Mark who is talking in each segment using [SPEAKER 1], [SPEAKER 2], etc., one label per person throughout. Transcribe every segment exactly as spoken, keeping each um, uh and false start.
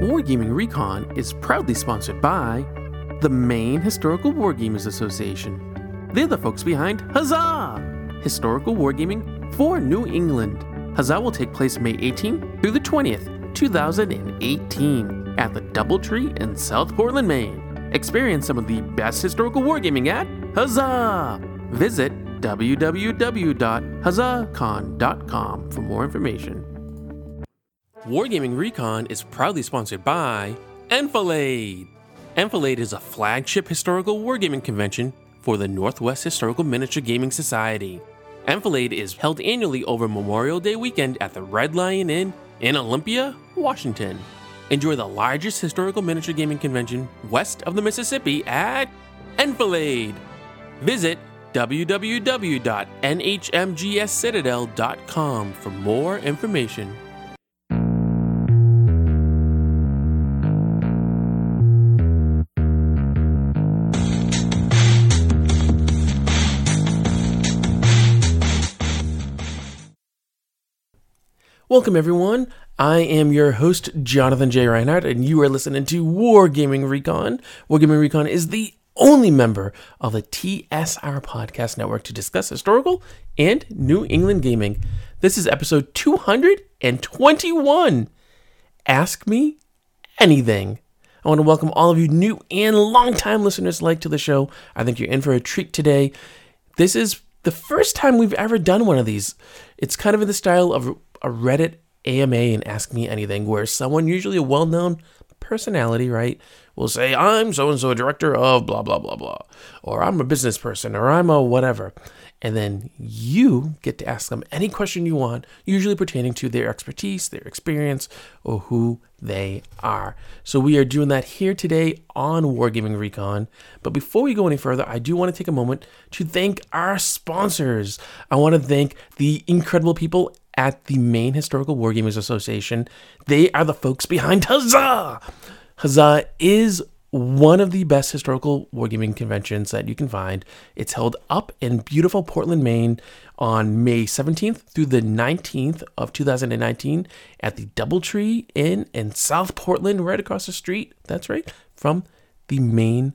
[SPEAKER 1] Wargaming Recon is proudly sponsored by the Maine Historical Wargamers Association. They're the folks behind Huzzah! Historical Wargaming for New England. Huzzah will take place May eighteenth through the twentieth, two thousand eighteen at the Doubletree in South Portland, Maine. Experience some of the best historical wargaming at Huzzah! Visit w w w dot huzzah con dot com for more information. Wargaming Recon is proudly sponsored by Enfilade. Enfilade is a flagship historical wargaming convention for the Northwest Historical Miniature Gaming Society. Enfilade is held annually over Memorial Day weekend at the Red Lion Inn in Olympia, Washington. Enjoy the largest historical miniature gaming convention west of the Mississippi at Enfilade. Visit w w w dot n h m g s citadel dot com for more information. Welcome everyone, I am your host Jonathan J. Reinhardt and you are listening to Wargaming Recon. Wargaming Recon is the only member of the T S R Podcast Network to discuss historical and New England gaming. This is episode two hundred twenty-one, Ask Me Anything. I want to welcome all of you new and longtime listeners alike to the show. I think you're in for a treat today. This is the first time we've ever done one of these. It's kind of in the style of a Reddit A M A and Ask Me Anything, where someone, usually a well-known personality, right, will say, I'm so-and-so director of blah, blah, blah, blah, or I'm a business person, or I'm a whatever. And then you get to ask them any question you want, usually pertaining to their expertise, their experience, or who they are. So we are doing that here today on Wargaming Recon. But before we go any further, I do want to take a moment to thank our sponsors. I want to thank the incredible people at the Maine Historical Wargamers Association. They are the folks behind Huzzah! Huzzah is one of the best historical wargaming conventions that you can find. It's held up in beautiful Portland, Maine on May seventeenth through the nineteenth of two thousand nineteen at the Doubletree Inn in South Portland, right across the street. That's right, from the Maine,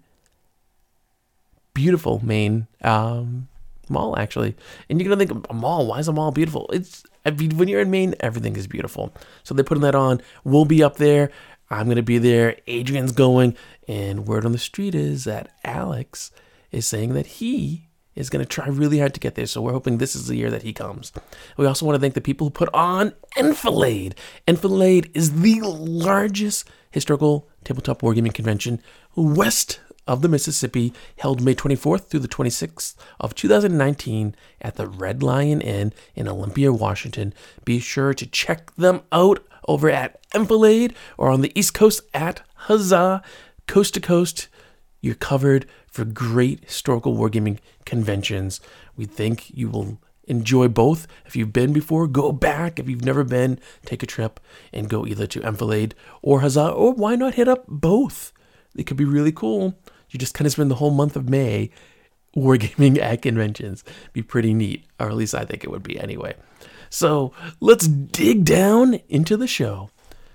[SPEAKER 1] beautiful Maine um, mall, actually. And you're going to think, a mall, why is a mall beautiful? It's I mean, when you're in Maine, everything is beautiful. So they're putting that on. We'll be up there. I'm going to be there. Adrian's going. And word on the street is that Alex is saying that he is going to try really hard to get there. So we're hoping this is the year that he comes. We also want to thank the people who put on Enfilade. Enfilade is the largest historical tabletop wargaming convention west of the Mississippi, held May twenty-fourth through the twenty-sixth of two thousand nineteen at the Red Lion Inn in Olympia, Washington. Be sure to check them out over at Enfilade or on the East Coast at Huzzah. Coast to coast, you're covered for great historical wargaming conventions. We think you will enjoy both. If you've been before, go back. If you've never been, take a trip and go either to Enfilade or Huzzah, or why not hit up both? It could be really cool. You just kind of spend the whole month of May wargaming at conventions. Be pretty neat, or at least I think it would be anyway. So let's dig down into the show.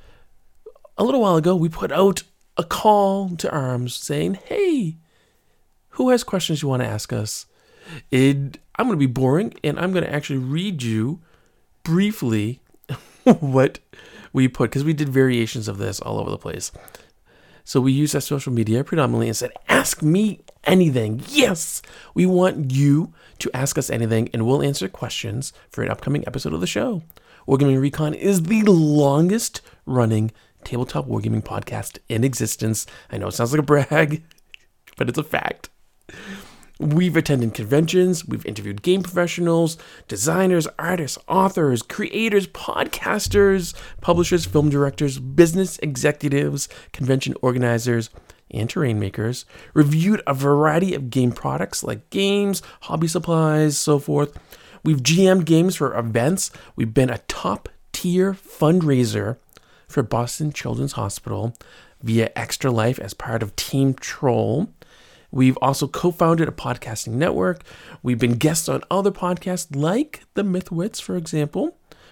[SPEAKER 1] A little while ago, we put out a call to arms saying, hey, who has questions you want to ask us? It, I'm going to be boring, and I'm going to actually read you briefly what we put, because we did variations of this all over the place. So we used our social media predominantly and said, ask me anything. Yes, we want you to ask us anything, and we'll answer questions for an upcoming episode of the show. Wargaming Recon is the longest running tabletop wargaming podcast in existence. I know it sounds like a brag, but it's a fact. We've attended conventions, we've interviewed game professionals, designers, artists, authors, creators, podcasters, publishers, film directors, business executives, convention organizers, and terrain makers, reviewed a variety of game products like games, hobby supplies, so forth. We've G M'd games for events. We've been a top-tier fundraiser for Boston Children's Hospital via Extra Life as part of Team Troll. We've also co-founded a podcasting network. We've been guests on other podcasts like The Mythwits, for example.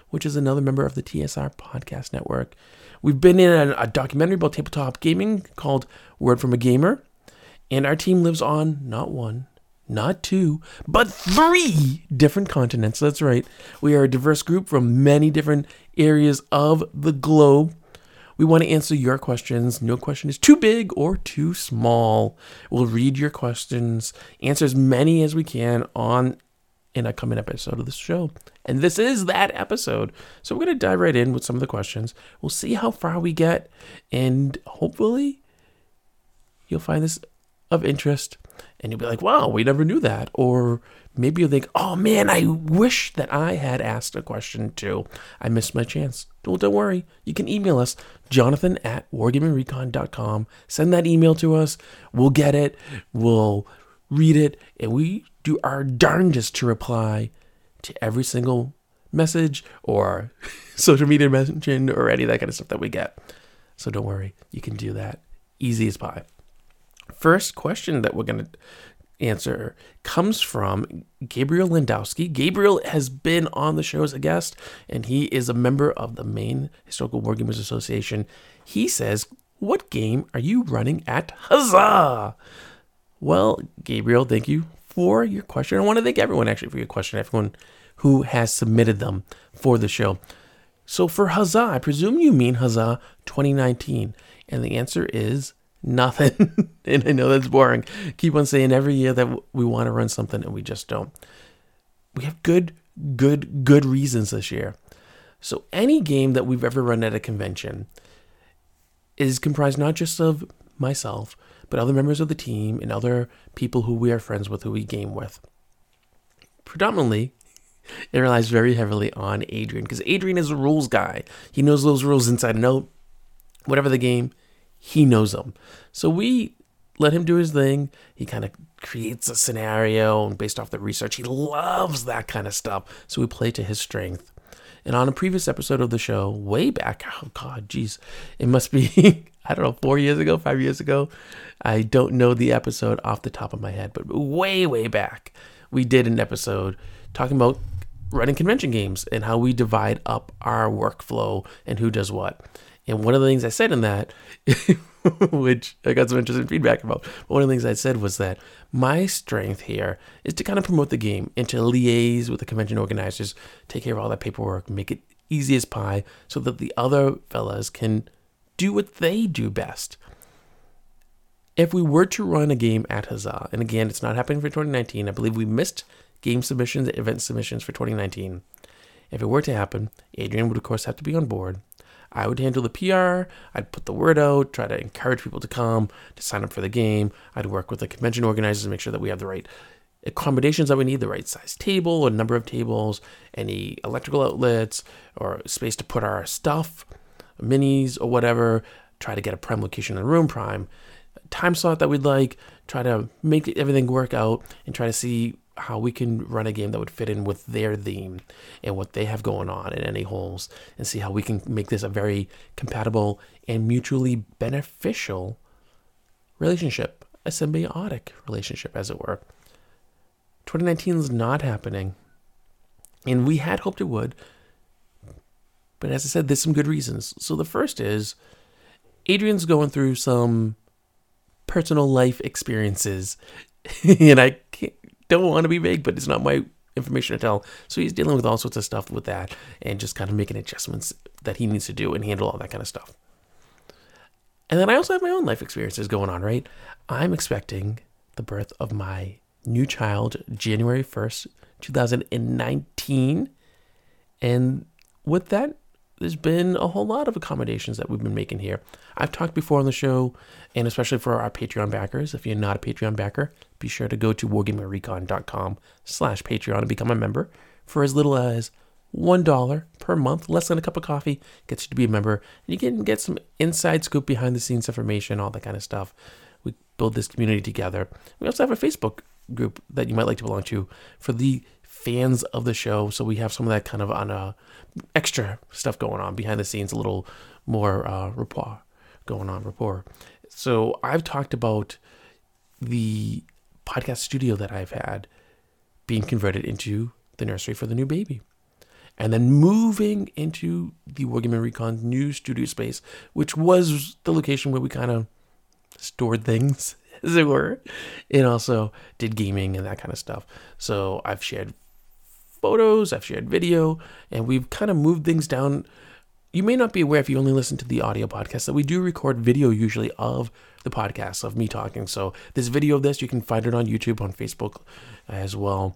[SPEAKER 1] which is another member of the T S R Podcast Network. We've been in a, a documentary about tabletop gaming called Word from a Gamer, and our team lives on not one, not two, but three different continents. That's right. We are a diverse group from many different areas of the globe. We want to answer your questions. No question is too big or too small. We'll read your questions, answer as many as we can on an upcoming episode of the show. And this is that episode. So we're going to dive right in with some of the questions. We'll see how far we get, and hopefully you'll find this of interest. And you'll be like, wow, we never knew that. Or maybe you'll think, oh man, I wish that I had asked a question too. I missed my chance. Well, don't worry. You can email us, Jonathan at wargaming recon dot com. Send that email to us. We'll get it. We'll read it. And we do our darndest to reply to every single message or social media mention or any of that kind of stuff that we get. So don't worry. You can do that. Easy as pie. First question that we're going to answer comes from Gabriel Landowski. Gabriel has been on the show as a guest, and he is a member of the Maine Historical Wargamers Association. He says, what game are you running at Huzzah? Well, Gabriel, thank you for your question. I want to thank everyone, actually, for your question, everyone who has submitted them for the show. So for Huzzah, I presume you mean Huzzah twenty nineteen, and the answer is nothing. And I know that's boring. Keep on saying every year that we want to run something and we just don't. We have good, good, good reasons this year. So any game that we've ever run at a convention is comprised not just of myself, but other members of the team and other people who we are friends with, who we game with. Predominantly, it relies very heavily on Adrian, because Adrian is a rules guy. He knows those rules inside and out. Whatever the game, he knows them. So we let him do his thing. He kind of creates a scenario, and based off the research, he loves that kind of stuff. So we play to his strength. And on a previous episode of the show, way back, oh God, geez, it must be, I don't know, four years ago, five years ago. I don't know the episode off the top of my head, but way, way back, we did an episode talking about running convention games and how we divide up our workflow and who does what. And one of the things I said in that, which I got some interesting feedback about, but one of the things I said was that my strength here is to kind of promote the game and to liaise with the convention organizers, take care of all that paperwork, make it easy as pie so that the other fellas can do what they do best. If we were to run a game at Huzzah, and again, it's not happening for twenty nineteen, I believe we missed game submissions, event submissions for twenty nineteen. If it were to happen, Adrian would of course have to be on board. I would handle the P R, I'd put the word out, try to encourage people to come, to sign up for the game. I'd work with the convention organizers to make sure that we have the right accommodations that we need, the right size table or number of tables, any electrical outlets, or space to put our stuff, minis or whatever, try to get a prime location in the room, prime time slot that we'd like, try to make everything work out, and try to see how we can run a game that would fit in with their theme and what they have going on in any holes, and see how we can make this a very compatible and mutually beneficial relationship, a symbiotic relationship, as it were. twenty nineteen is not happening, and we had hoped it would, but as I said, there's some good reasons. So the first is Adrian's going through some personal life experiences, and I can't don't want to be vague, but it's not my information to tell. So he's dealing with all sorts of stuff with that and just kind of making adjustments that he needs to do and handle all that kind of stuff. And then I also have my own life experiences going on, right? I'm expecting the birth of my new child January first, twenty nineteen. And with that, there's been a whole lot of accommodations that we've been making here. I've talked before on the show, and especially for our Patreon backers. If you're not a Patreon backer, be sure to go to wargaming recon dot com slash Patreon and become a member for as little as one dollar per month, less than a cup of coffee, gets you to be a member. And you can get some inside scoop, behind the scenes information, all that kind of stuff. We build this community together. We also have a Facebook group that you might like to belong to for the fans of the show. So we have some of that kind of on a extra stuff going on behind the scenes, a little more uh, rapport going on, rapport. So I've talked about the podcast studio that I've had being converted into the nursery for the new baby. and then moving into the Wargaming Recon new studio space, which was the location where we kind of stored things, as it were, and also did gaming and that kind of stuff. So I've shared photos, I've shared video, and we've kind of moved things down. You may not be aware if you only listen to the audio podcast that we do record video usually of the podcast, of me talking. So this video of this, you can find it on YouTube, on Facebook as well.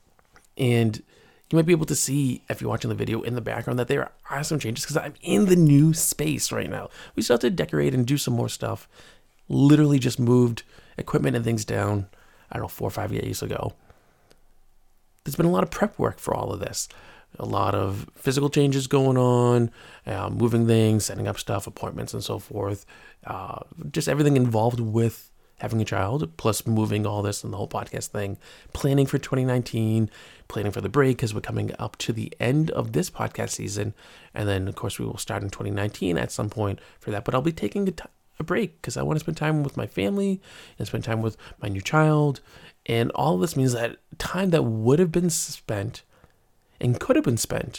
[SPEAKER 1] And you might be able to see, if you're watching the video in the background, that there are some changes because I'm in the new space right now. We still have to decorate and do some more stuff. Literally just moved equipment and things down, I don't know, four or five years ago. There's been a lot of prep work for all of this. A lot of physical changes going on, uh, moving things, setting up stuff, appointments, and so forth. Uh, just everything involved with having a child, plus moving all this and the whole podcast thing. Planning for twenty nineteen, planning for the break because we're coming up to the end of this podcast season. And then, of course, we will start in twenty nineteen at some point for that. But I'll be taking a, t- a break because I want to spend time with my family and spend time with my new child. And all of this means that time that would have been spent and could have been spent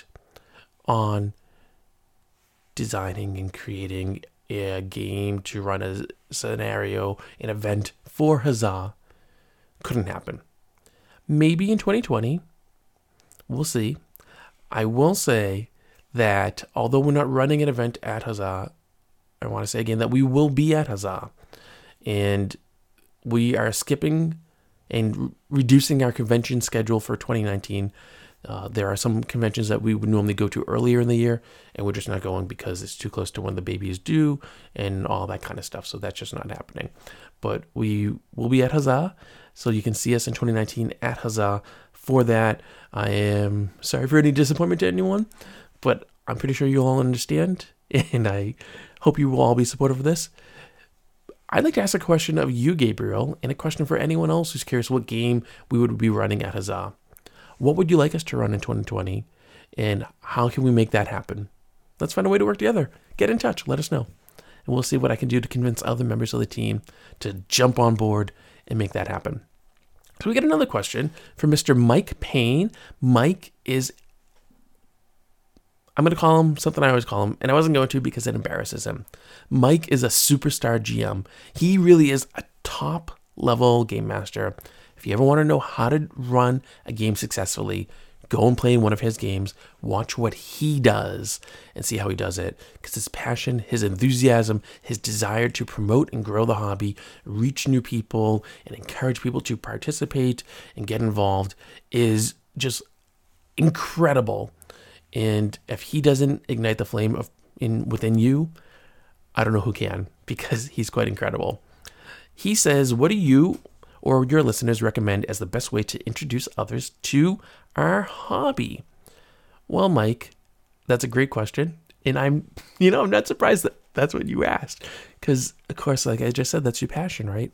[SPEAKER 1] on designing and creating a game to run a scenario, an event for Huzzah, couldn't happen. Maybe in twenty twenty, we'll see. I will say that although we're not running an event at Huzzah, I want to say again that we will be at Huzzah, and we are skipping and reducing our convention schedule for twenty nineteen. Uh, there are some conventions that we would normally go to earlier in the year, and we're just not going because it's too close to when the baby is due and all that kind of stuff. So that's just not happening. But we will be at Huzzah, so you can see us in twenty nineteen at Huzzah for that. I am sorry for any disappointment to anyone, but I'm pretty sure you'll all understand, and I hope you will all be supportive of this. I'd like to ask a question of you, Gabriel, and a question for anyone else who's curious what game we would be running at Huzzah. What would you like us to run in twenty twenty, and how can we make that happen? Let's find a way to work together. Get in touch. Let us know. And we'll see what I can do to convince other members of the team to jump on board and make that happen. So we get another question from Mister Mike Payne. Mike is, I'm going to call him something I always call him, and I wasn't going to because it embarrasses him. Mike is a superstar G M. He really is a top-level game master. If you ever want to know how to run a game successfully, go and play one of his games, watch what he does, and see how he does it. Because his passion, his enthusiasm, his desire to promote and grow the hobby, reach new people, and encourage people to participate and get involved is just incredible. And if he doesn't ignite the flame of in within you, I don't know who can, because he's quite incredible. He says, what do you or your listeners recommend as the best way to introduce others to our hobby? Well, Mike, that's a great question. And I'm, you know, I'm not surprised that that's what you asked. Because, of course, like I just said, that's your passion, right?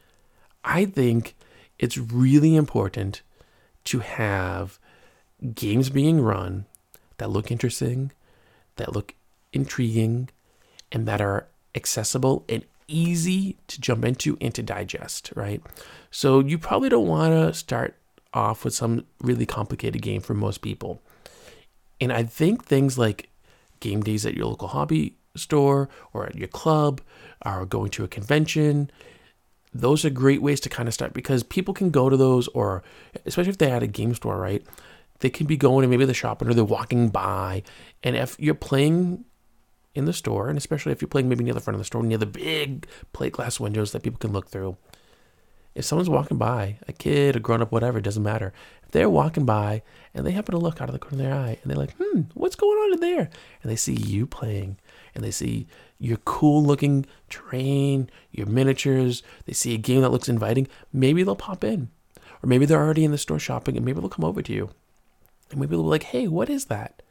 [SPEAKER 1] I think it's really important to have games being run that look interesting, that look intriguing, and that are accessible and easy to jump into and to digest, right? So you probably don't want to start off with some really complicated game for most people. And I think things like game days at your local hobby store or at your club or going to a convention, those are great ways to kind of start, because people can go to those, or especially if they're at a game store, right? They can be going and maybe they're shopping or they're walking by. And if you're playing in the store, and especially if you're playing maybe near the front of the store, near the big plate glass windows that people can look through, if someone's walking by, a kid, a grown-up, whatever, it doesn't matter. If they're walking by and they happen to look out of the corner of their eye and they're like, hmm, what's going on in there? And they see you playing, and they see your cool-looking terrain, your miniatures, they see a game that looks inviting, maybe they'll pop in. Or maybe they're already in the store shopping, and maybe they'll come over to you. And maybe they'll be like, hey, what is that?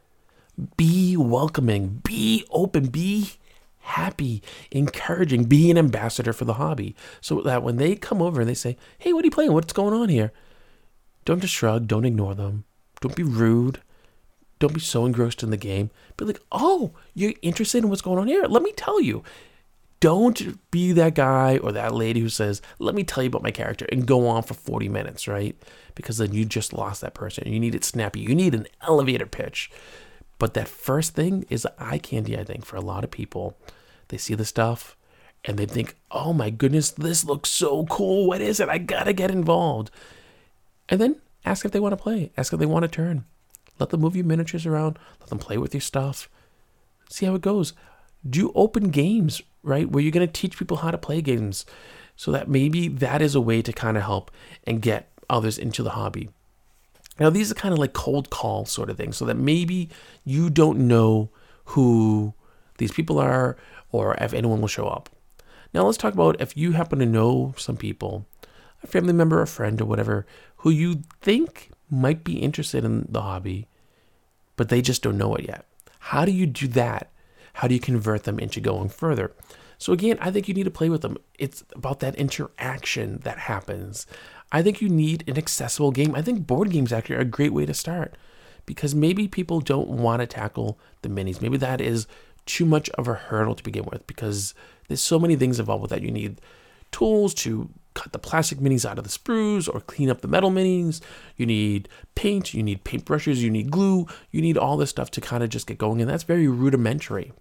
[SPEAKER 1] Be welcoming, be open, be happy, encouraging, be an ambassador for the hobby. So that when they come over and they say, hey, what are you playing? What's going on here? Don't just shrug. Don't ignore them. Don't be rude. Don't be so engrossed in the game. Be like, oh, you're interested in what's going on here? Let me tell you. don't be that guy or that lady who says, let me tell you about my character, and go on for forty minutes, right? Because then you just lost that person. You need it snappy. You need an elevator pitch. But that first thing is eye candy, I think, for a lot of people. They see the stuff and they think, oh my goodness, this looks so cool. What is it? I gotta get involved. And then ask if they want to play. Ask if they want to turn. Let them move your miniatures around. Let them play with your stuff. See how it goes. Do open games, right? Where you're going to teach people how to play games, so that maybe that is a way to kind of help and get others into the hobby. Now, these are kind of like cold call sort of things, so that maybe you don't know who these people are or if anyone will show up. Now, let's talk about if you happen to know some people, a family member, a friend, or whatever, who you think might be interested in the hobby, but they just don't know it yet. How do you do that? How do you convert them into going further? So again, I think you need to play with them. It's about that interaction that happens. I think you need an accessible game. I think board games actually are a great way to start, because maybe people don't want to tackle the minis. Maybe that is too much of a hurdle to begin with, because there's so many things involved with that. You need tools to cut the plastic minis out of the sprues or clean up the metal minis. You need paint, you need paintbrushes, you need glue, you need all this stuff to kind of just get going. And that's very rudimentary.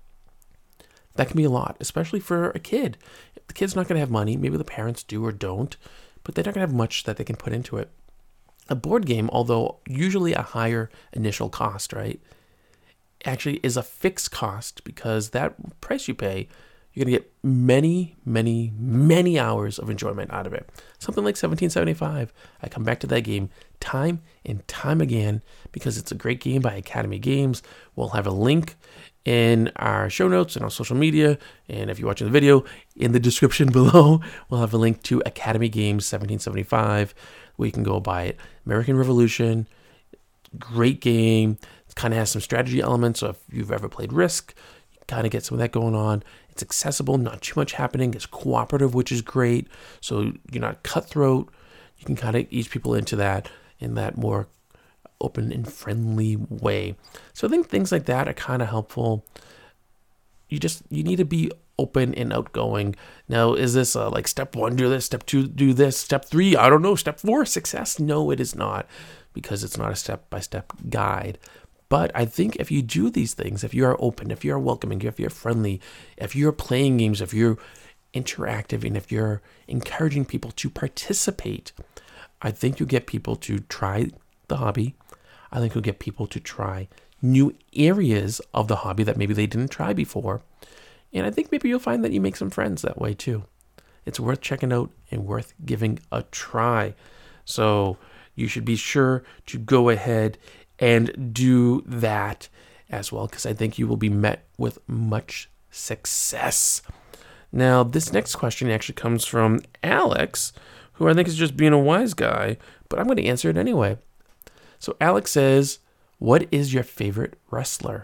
[SPEAKER 1] That can be a lot, especially for a kid. If the kid's not going to have money, maybe the parents do or don't, but they're not going to have much that they can put into it. A board game, although usually a higher initial cost, right, actually is a fixed cost, because that price you pay, you're going to get many, many, many hours of enjoyment out of it. Something like seventeen seventy-five. I come back to that game time and time again because it's a great game by Academy Games. We'll have a link in our show notes and our social media. And if you're watching the video, in the description below, we'll have a link to Academy Games seventeen seventy-five, where you can go buy it. American Revolution, great game. It kind of has some strategy elements. So if you've ever played Risk, you kind of get some of that going on. It's accessible, not too much happening. It's cooperative, which is great. So you're not cutthroat. You can kind of ease people into that in that more open and friendly way. So I think things like that are kind of helpful. You just, you need to be open and outgoing. Now, is this uh, like step one, do this, step two, do this, step three, I don't know, step four, success? No, it is not, because it's not a step-by-step guide. But I think if you do these things, if you are open, if you're welcoming, if you're friendly, if you're playing games, if you're interactive, and if you're encouraging people to participate, I think you'll get people to try the hobby. I think you'll get people to try new areas of the hobby that maybe they didn't try before. And I think maybe you'll find that you make some friends that way too. It's worth checking out and worth giving a try. So you should be sure to go ahead and do that as well, because I think you will be met with much success. Now, this next question actually comes from Alex, who I think is just being a wise guy, but I'm going to answer it anyway. So Alex says, what is your favorite wrestler?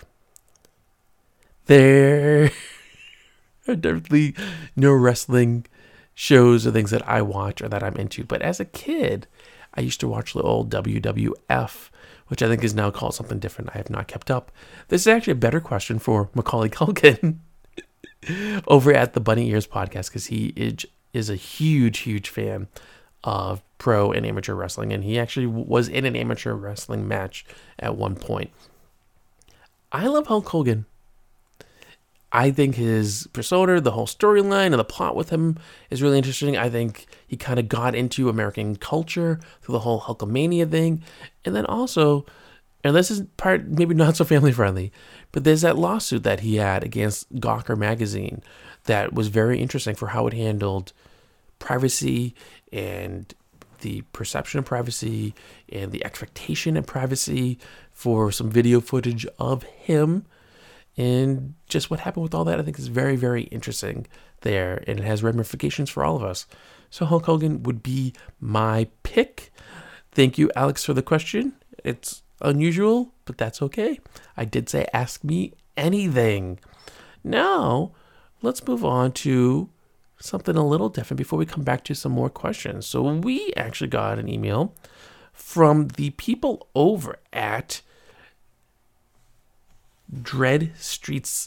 [SPEAKER 1] There are definitely no wrestling shows or things that I watch or that I'm into, but as a kid, I used to watch the old W W F, which I think is now called something different. I have not kept up. This is actually a better question for Macaulay Culkin over at the Bunny Ears podcast, because he is, is a huge, huge fan of pro and amateur wrestling, and he actually was in an amateur wrestling match at one point. I love Hulk Hogan. I think his persona, the whole storyline, and the plot with him is really interesting. I think he kind of got into American culture through the whole Hulkamania thing. And then also, and this is part maybe not so family friendly, but there's that lawsuit that he had against Gawker magazine that was very interesting for how it handled privacy and the perception of privacy and the expectation of privacy for some video footage of him. And just what happened with all that, I think is very, very interesting there. And it has ramifications for all of us. So Hulk Hogan would be my pick. Thank you, Alex, for the question. It's unusual, but that's okay. I did say ask me anything. Now, let's move on to something a little different before we come back to some more questions. So we actually got an email from the people over at Dread Streets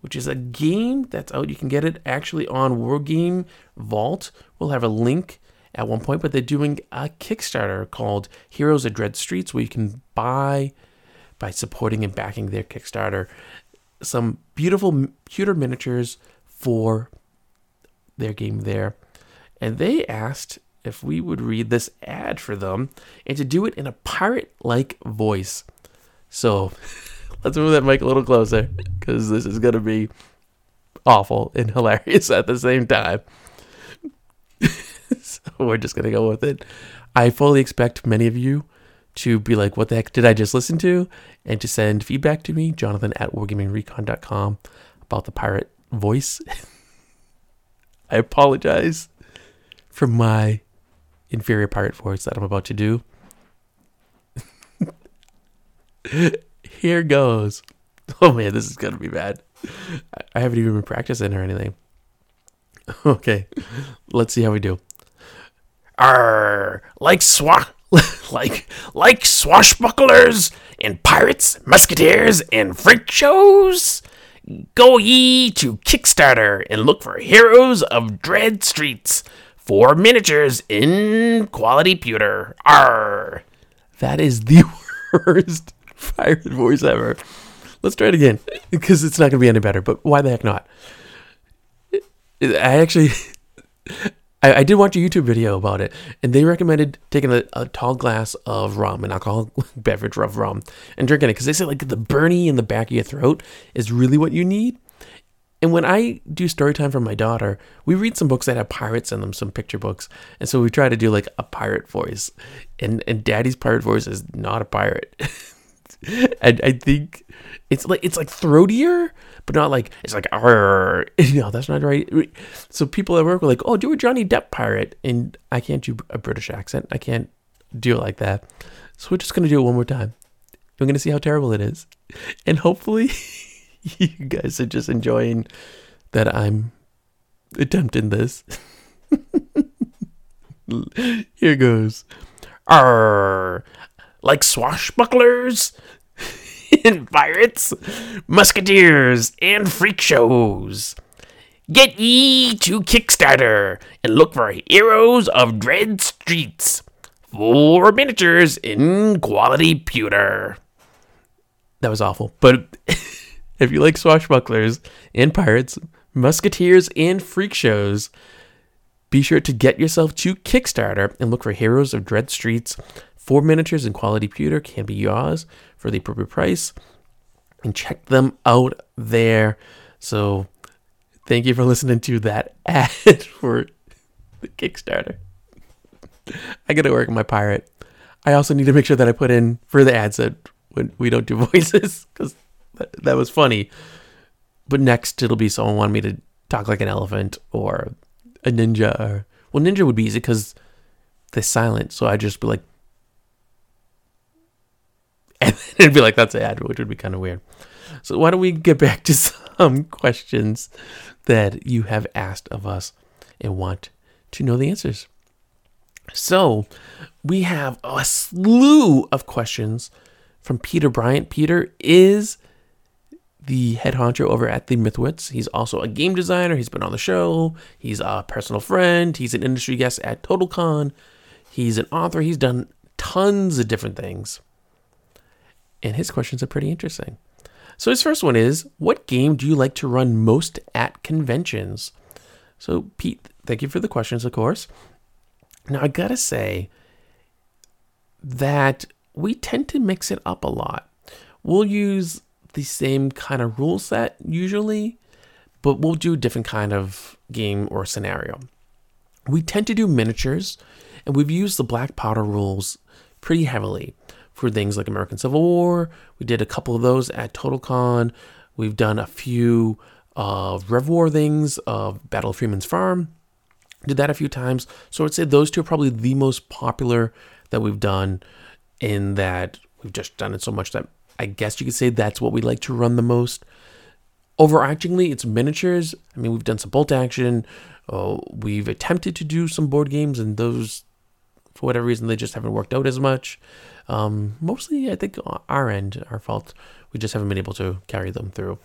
[SPEAKER 1] which is a game that's out. You can get it actually on World Game Vault. We'll have a link at one point, but they're doing a Kickstarter called Heroes of Dread Streets, where you can buy, by supporting and backing their Kickstarter, some beautiful computer miniatures for their game there. And they asked if we would read this ad for them and to do it in a pirate-like voice. So let's move that mic a little closer, because this is going to be awful and hilarious at the same time. So we're just going to go with it. I fully expect many of you to be like, what the heck did I just listen to? And to send feedback to me, Jonathan at wargaming recon dot com, about the pirate voice. I apologize for my inferior pirate voice that I'm about to do. Here goes. Oh man, this is going to be bad. I haven't even been practicing or anything. Okay, let's see how we do. Arr, like swa- like like swashbucklers and pirates, musketeers, and freak shows. Go ye to Kickstarter and look for Heroes of Dread Streets for miniatures in quality pewter. Arr, that is the worst pirate voice ever. Let's try it again, because it's not going to be any better. But why the heck not? I actually, I, I did watch a YouTube video about it, and they recommended taking a, a tall glass of rum, an alcoholic beverage of rum, and drinking it, because they say like the burning in the back of your throat is really what you need. And when I do story time for my daughter, we read some books that have pirates in them, some picture books, and so we try to do like a pirate voice, and and Daddy's pirate voice is not a pirate. And I think it's like it's like throatier, but not like it's like arr. You know, that's not right. So people at work were like, "Oh, do a Johnny Depp pirate," and I can't do a British accent. I can't do it like that. So we're just gonna do it one more time. We're gonna see how terrible it is, and hopefully, you guys are just enjoying that I'm attempting this. Here goes. Arr. Like swashbucklers and pirates, musketeers, and freak shows. Get ye to Kickstarter and look for Heroes of Dread Streets for miniatures in quality pewter. That was awful, but if you like swashbucklers and pirates, musketeers, and freak shows, be sure to get yourself to Kickstarter and look for Heroes of Dread Streets. Four miniatures in quality pewter can be yours for the appropriate price. And check them out there. So thank you for listening to that ad for the Kickstarter. I got to work on my pirate. I also need to make sure that I put in for the ads that when we don't do voices, because that, that was funny. But next it'll be someone wanting me to talk like an elephant or a ninja. Or, well, ninja would be easy because they're silent. So I'd just be like, and then it'd be like, that's an ad, which would be kind of weird. So why don't we get back to some questions that you have asked of us and want to know the answers. So we have a slew of questions from Peter Bryant. Peter is the head honcho over at the Mythwits. He's also a game designer. He's been on the show. He's a personal friend. He's an industry guest at TotalCon. He's an author. He's done tons of different things. And his questions are pretty interesting. So his first one is, what game do you like to run most at conventions? So Pete, thank you for the questions, of course. Now I gotta say that we tend to mix it up a lot. We'll use the same kind of rule set usually, but we'll do a different kind of game or scenario. We tend to do miniatures, and we've used the black powder rules pretty heavily for things like American Civil War. We did a couple of those at TotalCon. We've done a few of uh, Rev War things, of uh, Battle of Freeman's Farm. Did that a few times. So I'd say those two are probably the most popular that we've done, in that we've just done it so much that I guess you could say that's what we like to run the most. Overarchingly, it's miniatures. I mean, we've done some bolt action. Uh, we've attempted to do some board games, and those, for whatever reason, they just haven't worked out as much. Um, mostly, I think, our end, our fault. We just haven't been able to carry them through.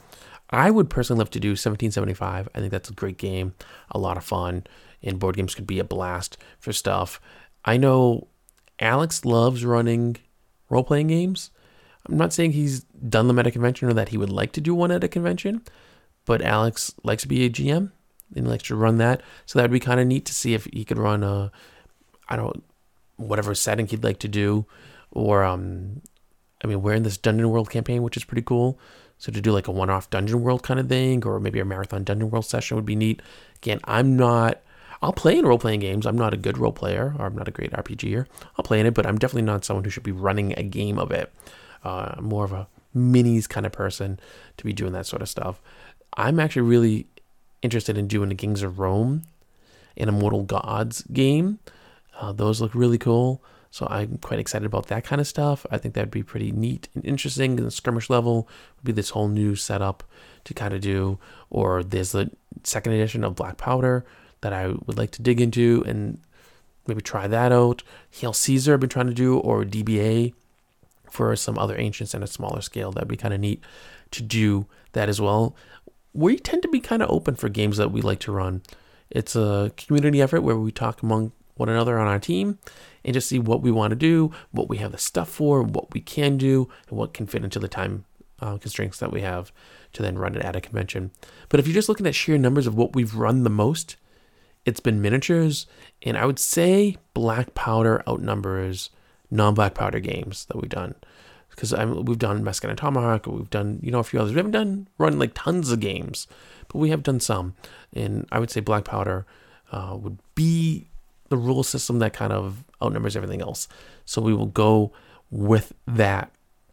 [SPEAKER 1] I would personally love to do seventeen seventy-five. I think that's a great game, a lot of fun, and board games could be a blast for stuff. I know Alex loves running role-playing games. I'm not saying he's done them at a convention or that he would like to do one at a convention, but Alex likes to be a G M and likes to run that. So that would be kind of neat to see if he could run a, I don't, whatever setting he'd like to do, or um, I mean, we're in this Dungeon World campaign, which is pretty cool. So to do like a one-off Dungeon World kind of thing, or maybe a marathon Dungeon World session would be neat. Again, I'm not, I'll play in role-playing games. I'm not a good role player, or I'm not a great R P G-er. I'll play in it, but I'm definitely not someone who should be running a game of it. Uh, I'm more of a minis kind of person to be doing that sort of stuff. I'm actually really interested in doing the Kings of Rome and Immortal Gods game. Uh, those look really cool. So I'm quite excited about that kind of stuff. I think that'd be pretty neat and interesting. And the skirmish level would be this whole new setup to kind of do. Or there's the second edition of Black Powder that I would like to dig into and maybe try that out. Hail Caesar I've been trying to do, or D B A for some other ancients on a smaller scale. That'd be kind of neat to do that as well. We tend to be kind of open for games that we like to run. It's a community effort where we talk among one another on our team and just see what we want to do, what we have the stuff for, what we can do, and what can fit into the time uh, constraints that we have to then run it at a convention. But if you're just looking at sheer numbers of what we've run the most, it's been miniatures, and I would say Black Powder outnumbers non-Black Powder games that we've done. Because we've done Meskin and Tomahawk, we've done, you know, a few others. We haven't done, run like tons of games, but we have done some. And I would say Black Powder uh, would be the rule system that kind of outnumbers everything else. So we will go with that.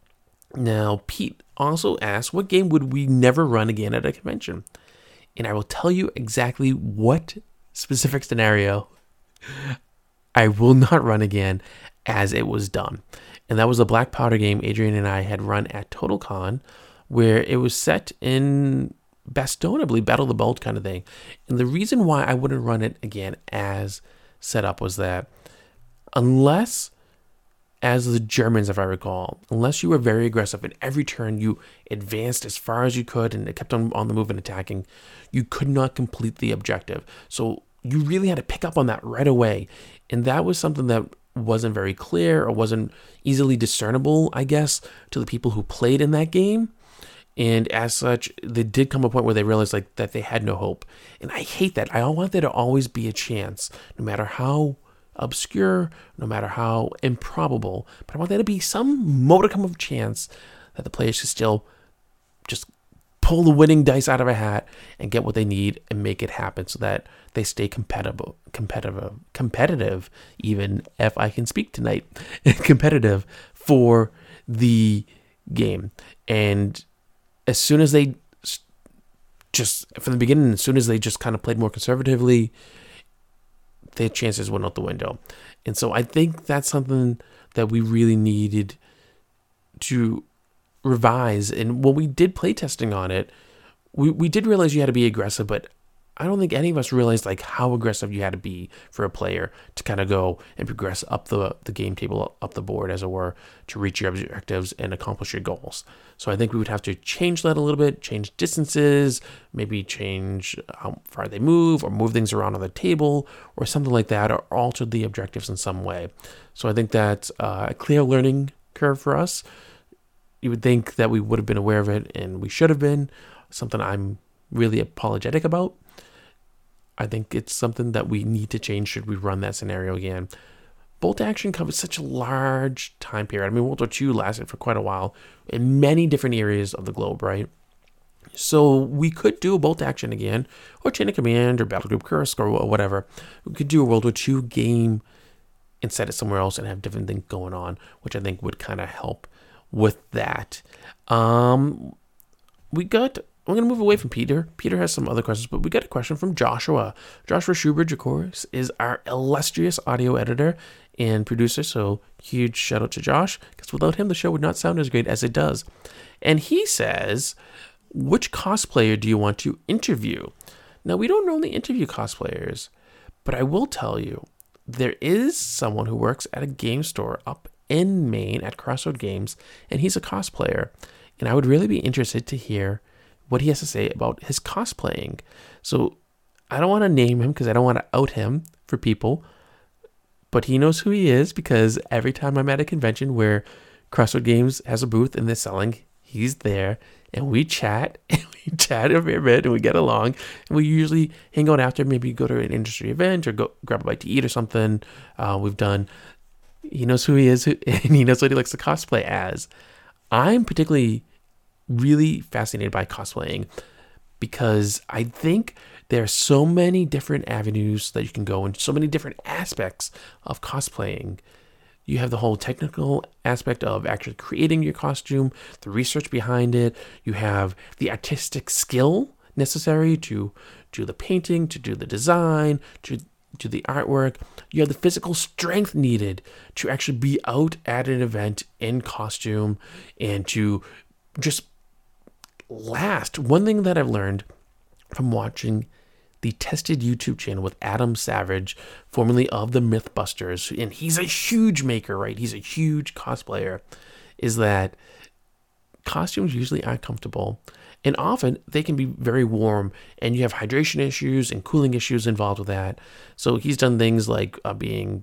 [SPEAKER 1] Now, Pete also asked, what game would we never run again at a convention? And I will tell you exactly what specific scenario I will not run again as it was done. And that was a Black Powder game Adrian and I had run at TotalCon, where it was set in Bastogne, I believe, Battle of the Bulge kind of thing. And the reason why I wouldn't run it again as set up was that unless, as the Germans, if I recall, unless you were very aggressive in every turn, you advanced as far as you could and it kept on on the move and attacking, you could not complete the objective. So you really had to pick up on that right away. And that was something that wasn't very clear or wasn't easily discernible, I guess, to the people who played in that game. And as such, there did come a point where they realized like that they had no hope. And I hate that. I want there to always be a chance, no matter how obscure, no matter how improbable. But I want there to be some modicum of chance that the players should still just pull the winning dice out of a hat and get what they need and make it happen so that they stay competitive, competitive, competitive, even if I can speak tonight, competitive for the game. And as soon as they just, from the beginning, as soon as they just kind of played more conservatively, their chances went out the window. And so I think that's something that we really needed to revise. And when we did playtesting on it, we, we did realize you had to be aggressive, but I don't think any of us realized like how aggressive you had to be for a player to kind of go and progress up the, the game table, up the board, as it were, to reach your objectives and accomplish your goals. So I think we would have to change that a little bit, change distances, maybe change how far they move, or move things around on the table, or something like that, or alter the objectives in some way. So I think that's uh, a clear learning curve for us. You would think that we would have been aware of it, and we should have been, something I'm really apologetic about. I think it's something that we need to change should we run that scenario again. Bolt action covers such a large time period. I mean, World War Two lasted for quite a while in many different areas of the globe, right? So we could do a bolt action again, or Chain of Command, or Battle Group Kursk, or whatever. We could do a World War Two game and set it somewhere else and have different things going on, which I think would kind of help with that. Um, we got... I'm going to move away from Peter. Peter has some other questions, but we got a question from Joshua. Joshua Schubert, of course, is our illustrious audio editor and producer, so huge shout out to Josh, because without him, the show would not sound as great as it does. And he says, which cosplayer do you want to interview? Now, we don't normally interview cosplayers, but I will tell you, there is someone who works at a game store up in Maine at Crossroad Games, and he's a cosplayer. And I would really be interested to hear what he has to say about his cosplaying. So I don't want to name him because I don't want to out him for people, but he knows who he is because every time I'm at a convention where Crossroad Games has a booth and they're selling, he's there, and we chat, and we chat a fair bit, and we get along, and we usually hang out after, maybe go to an industry event or go grab a bite to eat or something. Uh, we've done, he knows who he is, and he knows what he likes to cosplay as. I'm particularly really fascinated by cosplaying because I think there are so many different avenues that you can go in, so many different aspects of cosplaying. You have the whole technical aspect of actually creating your costume, the research behind it. You have the artistic skill necessary to do the painting, to do the design, to do the artwork. You have the physical strength needed to actually be out at an event in costume and to just last. One thing that I've learned from watching the Tested YouTube channel with Adam Savage, formerly of the Mythbusters, and he's a huge maker, right? He's a huge cosplayer, is that costumes usually aren't comfortable, and often they can be very warm, and you have hydration issues and cooling issues involved with that. So he's done things like uh, being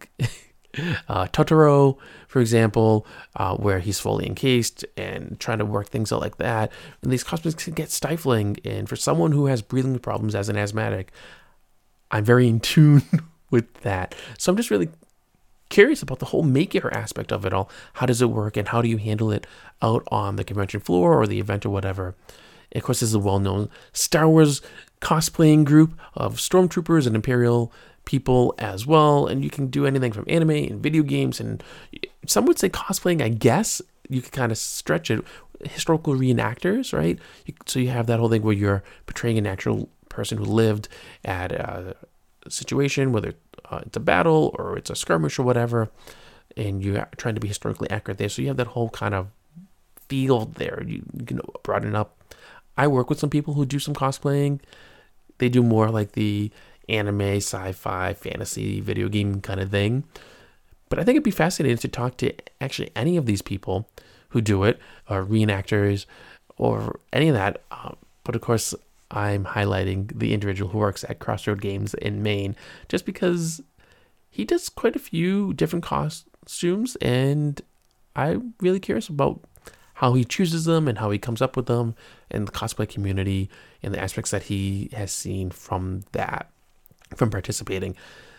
[SPEAKER 1] uh, Totoro, for example, uh, where he's fully encased and trying to work things out like that. And these costumes can get stifling. And for someone who has breathing problems as an asthmatic, I'm very in tune with that. So I'm just really curious about the whole maker aspect of it all. How does it work, and how do you handle it out on the convention floor or the event or whatever? And of course, this is a well-known Star Wars cosplaying group of stormtroopers and Imperial people as well, and you can do anything from anime and video games, and some would say cosplaying, I guess you could kind of stretch it, historical reenactors, right? So you have that whole thing where you're portraying an actual person who lived at a situation, whether uh, it's a battle or it's a skirmish or whatever, and you're trying to be historically accurate there. So you have that whole kind of field there. You, you can broaden up. I work with some people who do some cosplaying. They do more like the anime, sci-fi, fantasy, video game kind of thing. But I think it'd be fascinating to talk to actually any of these people who do it, or reenactors, or any of that. Um, but of course, I'm highlighting the individual who works at Crossroad Games in Maine, just because he does quite a few different costumes, and I'm really curious about how he chooses them and how he comes up with them, and the cosplay community and the aspects that he has seen from that, from participating.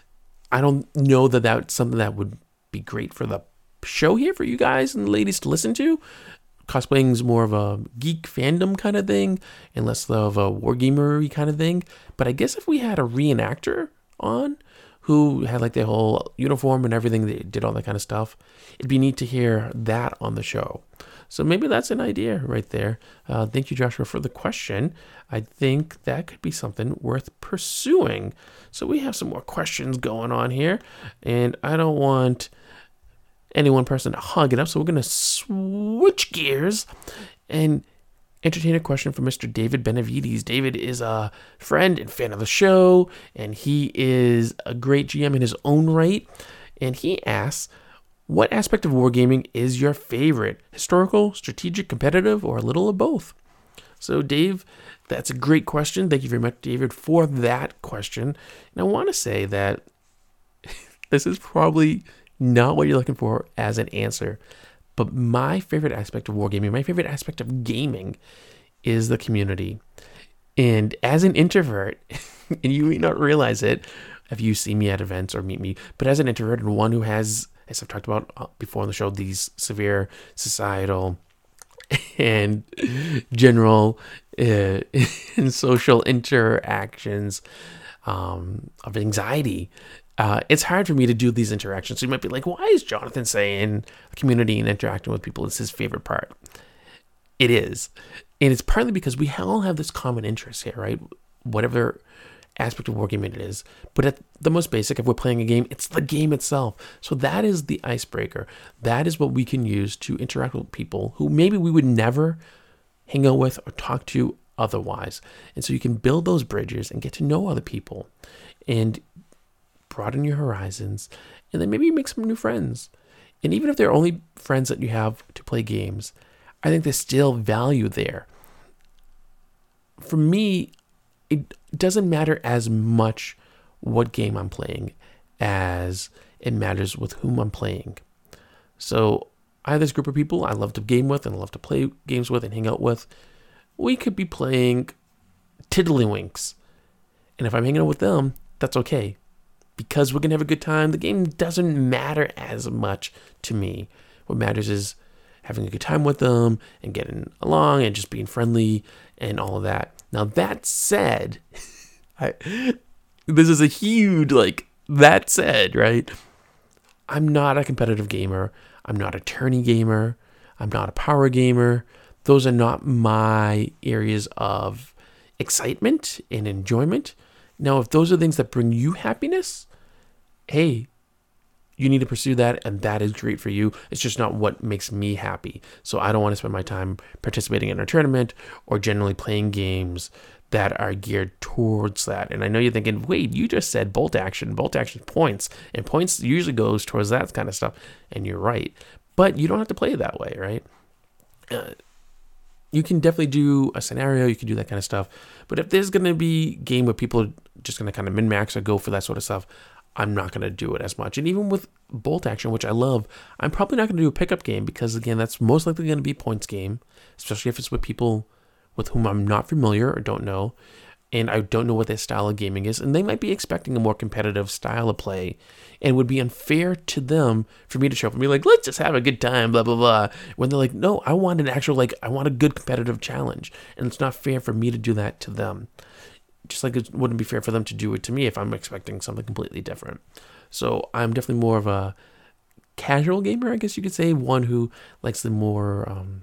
[SPEAKER 1] I don't know that that's something that would be great for the show here for you guys and ladies to listen to. Cosplaying is more of a geek fandom kind of thing and less of a wargamery kind of thing. But I guess if we had a reenactor on who had like their whole uniform and everything, they did all that kind of stuff, it'd be neat to hear that on the show. So maybe that's an idea right there. Uh, thank you, Joshua, for the question. I think that could be something worth pursuing. So we have some more questions going on here, and I don't want any one person to hog it up, so we're going to switch gears and entertain a question from Mister David Benavides. David is a friend and fan of the show, and he is a great G M in his own right, and he asks, what aspect of wargaming is your favorite? Historical, strategic, competitive, or a little of both? So, Dave, that's a great question. Thank you very much, David, for that question. And I want to say that this is probably not what you're looking for as an answer, but my favorite aspect of wargaming, my favorite aspect of gaming is the community. And as an introvert, and you may not realize it if you see me at events or meet me, but as an introvert and one who has, as I've talked about before on the show, these severe societal and general uh, and social interactions um, of anxiety, uh, it's hard for me to do these interactions. So you might be like, why is Jonathan saying community and interacting with people is his favorite part? It is. And it's partly because we all have this common interest here, right? Whatever aspect of wargaming it is. But at the most basic, if we're playing a game, it's the game itself. So that is the icebreaker. That is what we can use to interact with people who maybe we would never hang out with or talk to otherwise. And so you can build those bridges and get to know other people and broaden your horizons. And then maybe you make some new friends. And even if they're only friends that you have to play games, I think there's still value there. for me, it doesn't matter as much what game I'm playing as it matters with whom I'm playing. So I have this group of people I love to game with and love to play games with and hang out with. We could be playing Tiddlywinks. And if I'm hanging out with them, that's okay. Because we're going to have a good time. The game doesn't matter as much to me. What matters is having a good time with them and getting along and just being friendly and all of that. Now, that said, I, this is a huge, like, that said, right? I'm not a competitive gamer. I'm not a tourney gamer. I'm not a power gamer. Those are not my areas of excitement and enjoyment. Now, if those are things that bring you happiness, hey, you need to pursue that, and that is great for you. It's just not what makes me happy. So I don't want to spend my time participating in a tournament or generally playing games that are geared towards that. And I know you're thinking, wait, you just said bolt action. Bolt action points, and points usually goes towards that kind of stuff. And you're right. But you don't have to play it that way, right? Uh, you can definitely do a scenario. You can do that kind of stuff. But if there's going to be a game where people are just going to kind of min-max or go for that sort of stuff, I'm not going to do it as much. And even with bolt action, which I love, I'm probably not going to do a pickup game because, again, that's most likely going to be a points game, especially if it's with people with whom I'm not familiar or don't know, and I don't know what their style of gaming is, and they might be expecting a more competitive style of play, and it would be unfair to them for me to show up and be like, let's just have a good time, blah, blah, blah, when they're like, no, I want an actual, like, I want a good competitive challenge, and it's not fair for me to do that to them. Just like it wouldn't be fair for them to do it to me if I'm expecting something completely different. So I'm definitely more of a casual gamer, I guess you could say, one who likes the more um,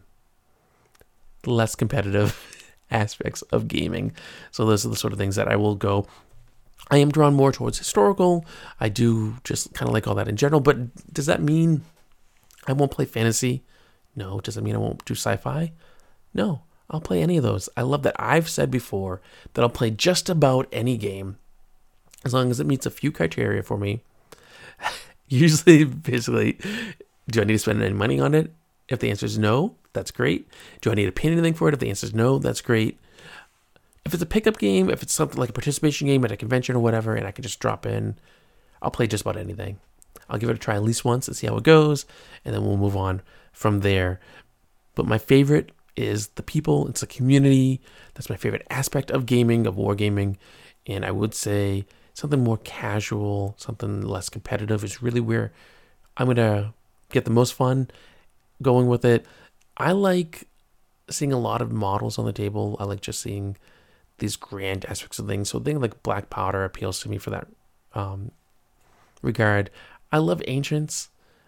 [SPEAKER 1] less competitive aspects of gaming. So those are the sort of things that I will go. I am drawn more towards historical. I do just kind of like all that in general. But does that mean I won't play fantasy? No. Does that mean I won't do sci-fi? No. I'll play any of those. I love that. I've said before that I'll play just about any game as long as it meets a few criteria for me. Usually, basically, do I need to spend any money on it? If the answer is no, that's great. Do I need to pay anything for it? If the answer is no, that's great. If it's a pickup game, if it's something like a participation game at a convention or whatever, and I can just drop in, I'll play just about anything. I'll give it a try at least once and see how it goes, and then we'll move on from there. But my favorite is the people. It's the community. That's my favorite aspect of gaming, of wargaming. And I would say something more casual, something less competitive is really where I'm going to get the most fun going with it. I like seeing a lot of models on the table. I like just seeing these grand aspects of things. So things like Black Powder appeals to me for that um, regard. I love ancients.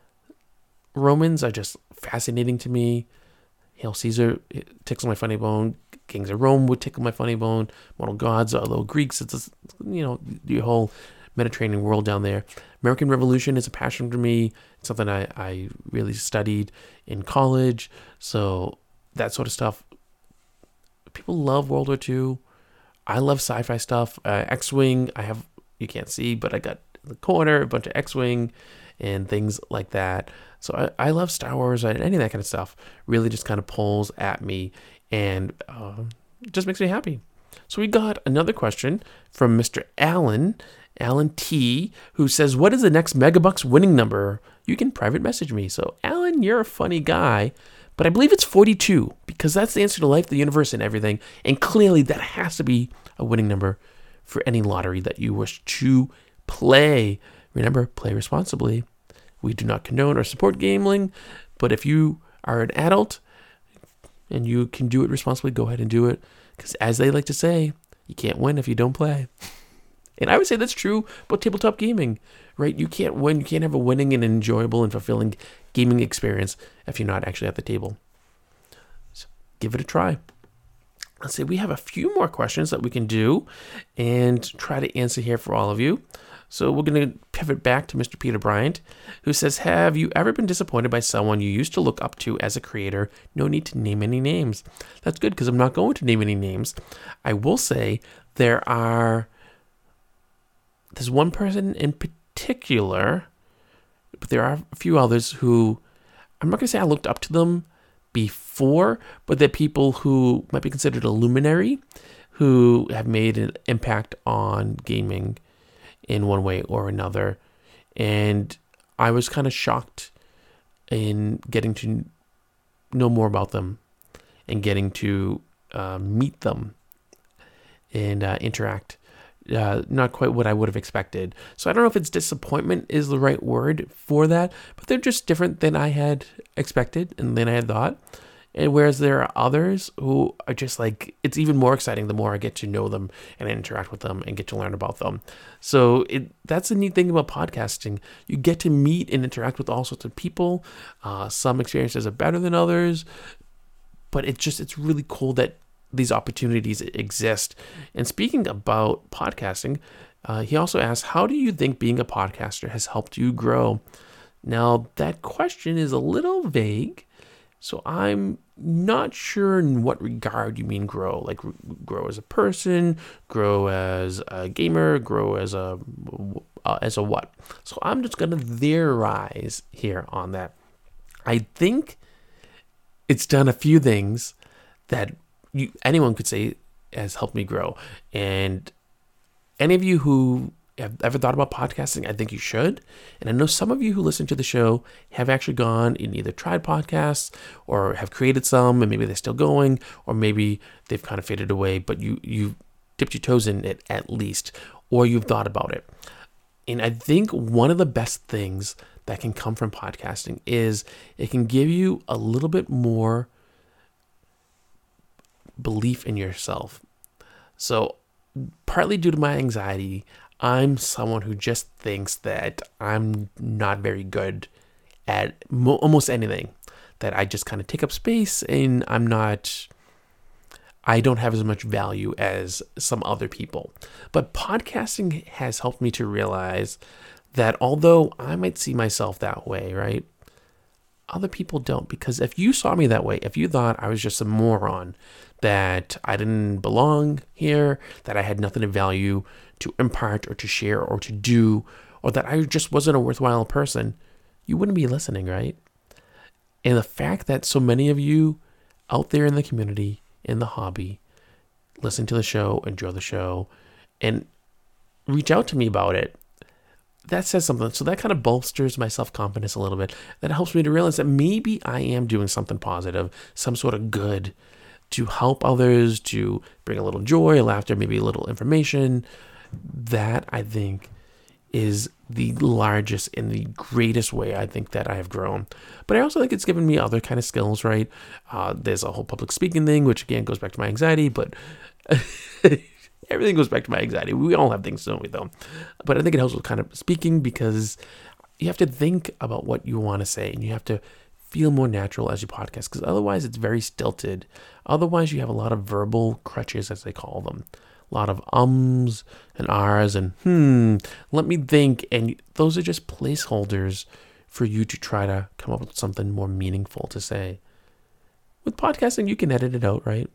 [SPEAKER 1] Romans are just fascinating to me. Hail Caesar tickles my funny bone. Kings of Rome would tickle my funny bone. Mortal gods, although Greeks, it's a, you know, the whole Mediterranean world down there. American Revolution is a passion for me. It's something I, I really studied in college. So that sort of stuff. People love World War Two. I love sci-fi stuff. Uh, X-Wing, I have, you can't see, but I got in the corner a bunch of X-Wing and things like that. So I, I love Star Wars and any of that kind of stuff. Really just kind of pulls at me and uh, just makes me happy. So we got another question from Mister Allen, Alan T, who says, what is the next Megabucks winning number? You can private message me. So Alan, you're a funny guy, but I believe it's forty-two because that's the answer to life, the universe, and everything. And clearly that has to be a winning number for any lottery that you wish to play. Remember, play responsibly. We do not condone or support gambling, but if you are an adult and you can do it responsibly, go ahead and do it. Because as they like to say, you can't win if you don't play. And I would say that's true about tabletop gaming, right? You can't win. You can't have a winning and enjoyable and fulfilling gaming experience if you're not actually at the table. So give it a try. Let's see, we have a few more questions that we can do and try to answer here for all of you. So we're going to pivot back to Mister Peter Bryant, who says, have you ever been disappointed by someone you used to look up to as a creator? No need to name any names. That's good because I'm not going to name any names. I will say there are, there's one person in particular, but there are a few others who, I'm not going to say I looked up to them, before, but they're people who might be considered a luminary, who have made an impact on gaming in one way or another. And I was kind of shocked in getting to know more about them and getting to uh, meet them and uh, interact. Uh, not quite what I would have expected. So I don't know if it's disappointment is the right word for that, but they're just different than I had expected and than I had thought. And whereas there are others who are just like, it's even more exciting the more I get to know them and interact with them and get to learn about them. So it that's the neat thing about podcasting. You get to meet and interact with all sorts of people. Uh, some experiences are better than others, but it's just, it's really cool that these opportunities exist. And speaking about podcasting, uh, he also asked, how do you think being a podcaster has helped you grow? Now, that question is a little vague. So I'm not sure in what regard you mean grow, like grow as a person, grow as a gamer, grow as a uh, as a what. So I'm just going to theorize here on that. I think it's done a few things that you, anyone could say has helped me grow. And any of you who have ever thought about podcasting, I think you should. And I know some of you who listen to the show have actually gone and either tried podcasts or have created some, and maybe they're still going, or maybe they've kind of faded away, but you, you've dipped your toes in it at least, or you've thought about it. And I think one of the best things that can come from podcasting is it can give you a little bit more belief in yourself. So partly due to my anxiety, I'm someone who just thinks that I'm not very good at mo- almost anything, that I just kind of take up space and I'm not, I don't have as much value as some other people. But podcasting has helped me to realize that although I might see myself that way, right, other people don't. Because if you saw me that way, if you thought I was just a moron, that I didn't belong here, that I had nothing of value to impart or to share or to do, or that I just wasn't a worthwhile person, you wouldn't be listening, right? And the fact that so many of you out there in the community, in the hobby, listen to the show, enjoy the show, and reach out to me about it, that says something. So that kind of bolsters my self-confidence a little bit. That helps me to realize that maybe I am doing something positive, some sort of good, to help others, to bring a little joy, laughter, maybe a little information. That, I think, is the largest and the greatest way I think that I have grown. But I also think it's given me other kind of skills, right? Uh, there's a whole public speaking thing, which again goes back to my anxiety, but everything goes back to my anxiety. We all have things, don't we, though? But I think it helps with kind of speaking, because you have to think about what you want to say, and you have to feel more natural as you podcast, because otherwise it's very stilted. Otherwise you have a lot of verbal crutches, as they call them. A lot of ums and ahs and hmm, let me think. And those are just placeholders for you to try to come up with something more meaningful to say. With podcasting, you can edit it out, right?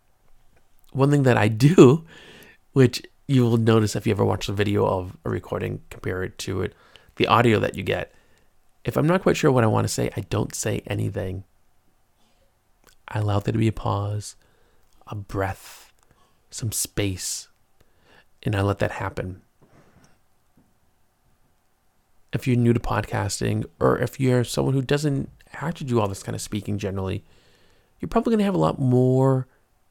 [SPEAKER 1] One thing that I do, which you will notice if you ever watch the video of a recording, compare it to it, the audio that you get. If I'm not quite sure what I want to say, I don't say anything. I allow there to be a pause, a breath, some space, and I let that happen. If you're new to podcasting, or if you're someone who doesn't have to do all this kind of speaking generally, you're probably going to have a lot more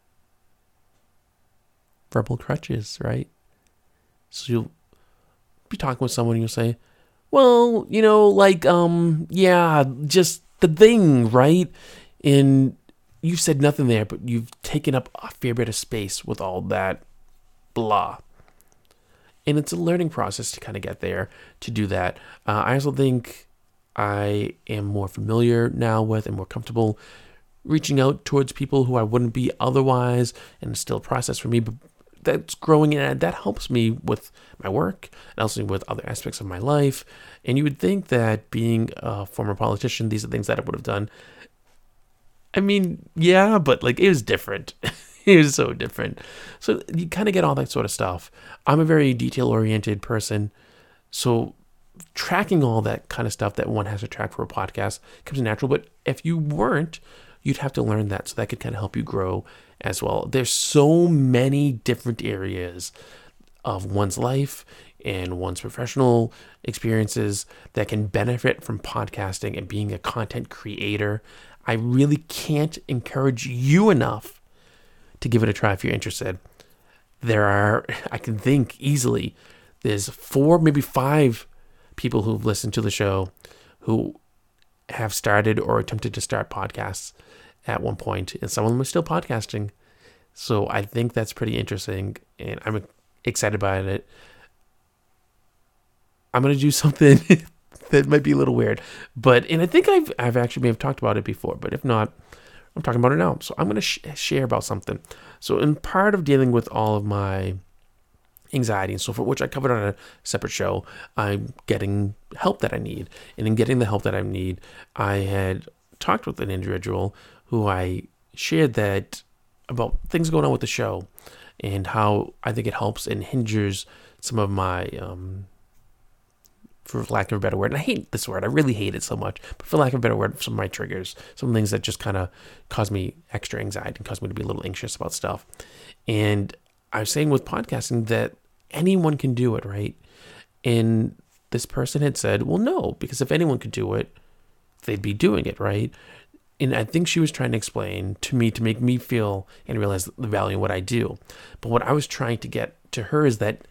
[SPEAKER 1] verbal crutches, right? So you'll be talking with someone and you'll say, well, you know, like, um, yeah, just the thing, right? And you've said nothing there, but you've taken up a fair bit of space with all that blah. And it's a learning process to kind of get there, to do that. Uh, I also think I am more familiar now with and more comfortable reaching out towards people who I wouldn't be otherwise, and it's still a process for me, but that's growing, and that helps me with my work and also with other aspects of my life. And you would think that being a former politician, these are things that I would have done. I mean, yeah, but like it was different. It was so different. So you kind of get all that sort of stuff. I'm a very detail-oriented person, so tracking all that kind of stuff that one has to track for a podcast comes natural. But if you weren't, you'd have to learn that. So that could kind of help you grow as well. There's so many different areas of one's life and one's professional experiences that can benefit from podcasting and being a content creator. I really can't encourage you enough to give it a try if you're interested. There are, I can think easily, there's four, maybe five people who've listened to the show who have started or attempted to start podcasts at one point, and some of them are still podcasting. So I think that's pretty interesting, and I'm excited about it. I'm going to do something that might be a little weird, but, and I think I've, I've actually may have talked about it before, but if not, I'm talking about it now. So I'm going to sh- share about something. So in part of dealing with all of my anxiety and so forth, which I covered on a separate show, I'm getting help that I need. And in getting the help that I need, I had talked with an individual who I shared that about things going on with the show and how I think it helps and hinders some of my, um, for lack of a better word, and I hate this word, I really hate it so much, but for lack of a better word, some of my triggers, some things that just kind of cause me extra anxiety and cause me to be a little anxious about stuff. And I was saying with podcasting that anyone can do it, right? And this person had said, well, no, because if anyone could do it, they'd be doing it, right? And I think she was trying to explain to me to make me feel and realize the value in what I do. But what I was trying to get to her is that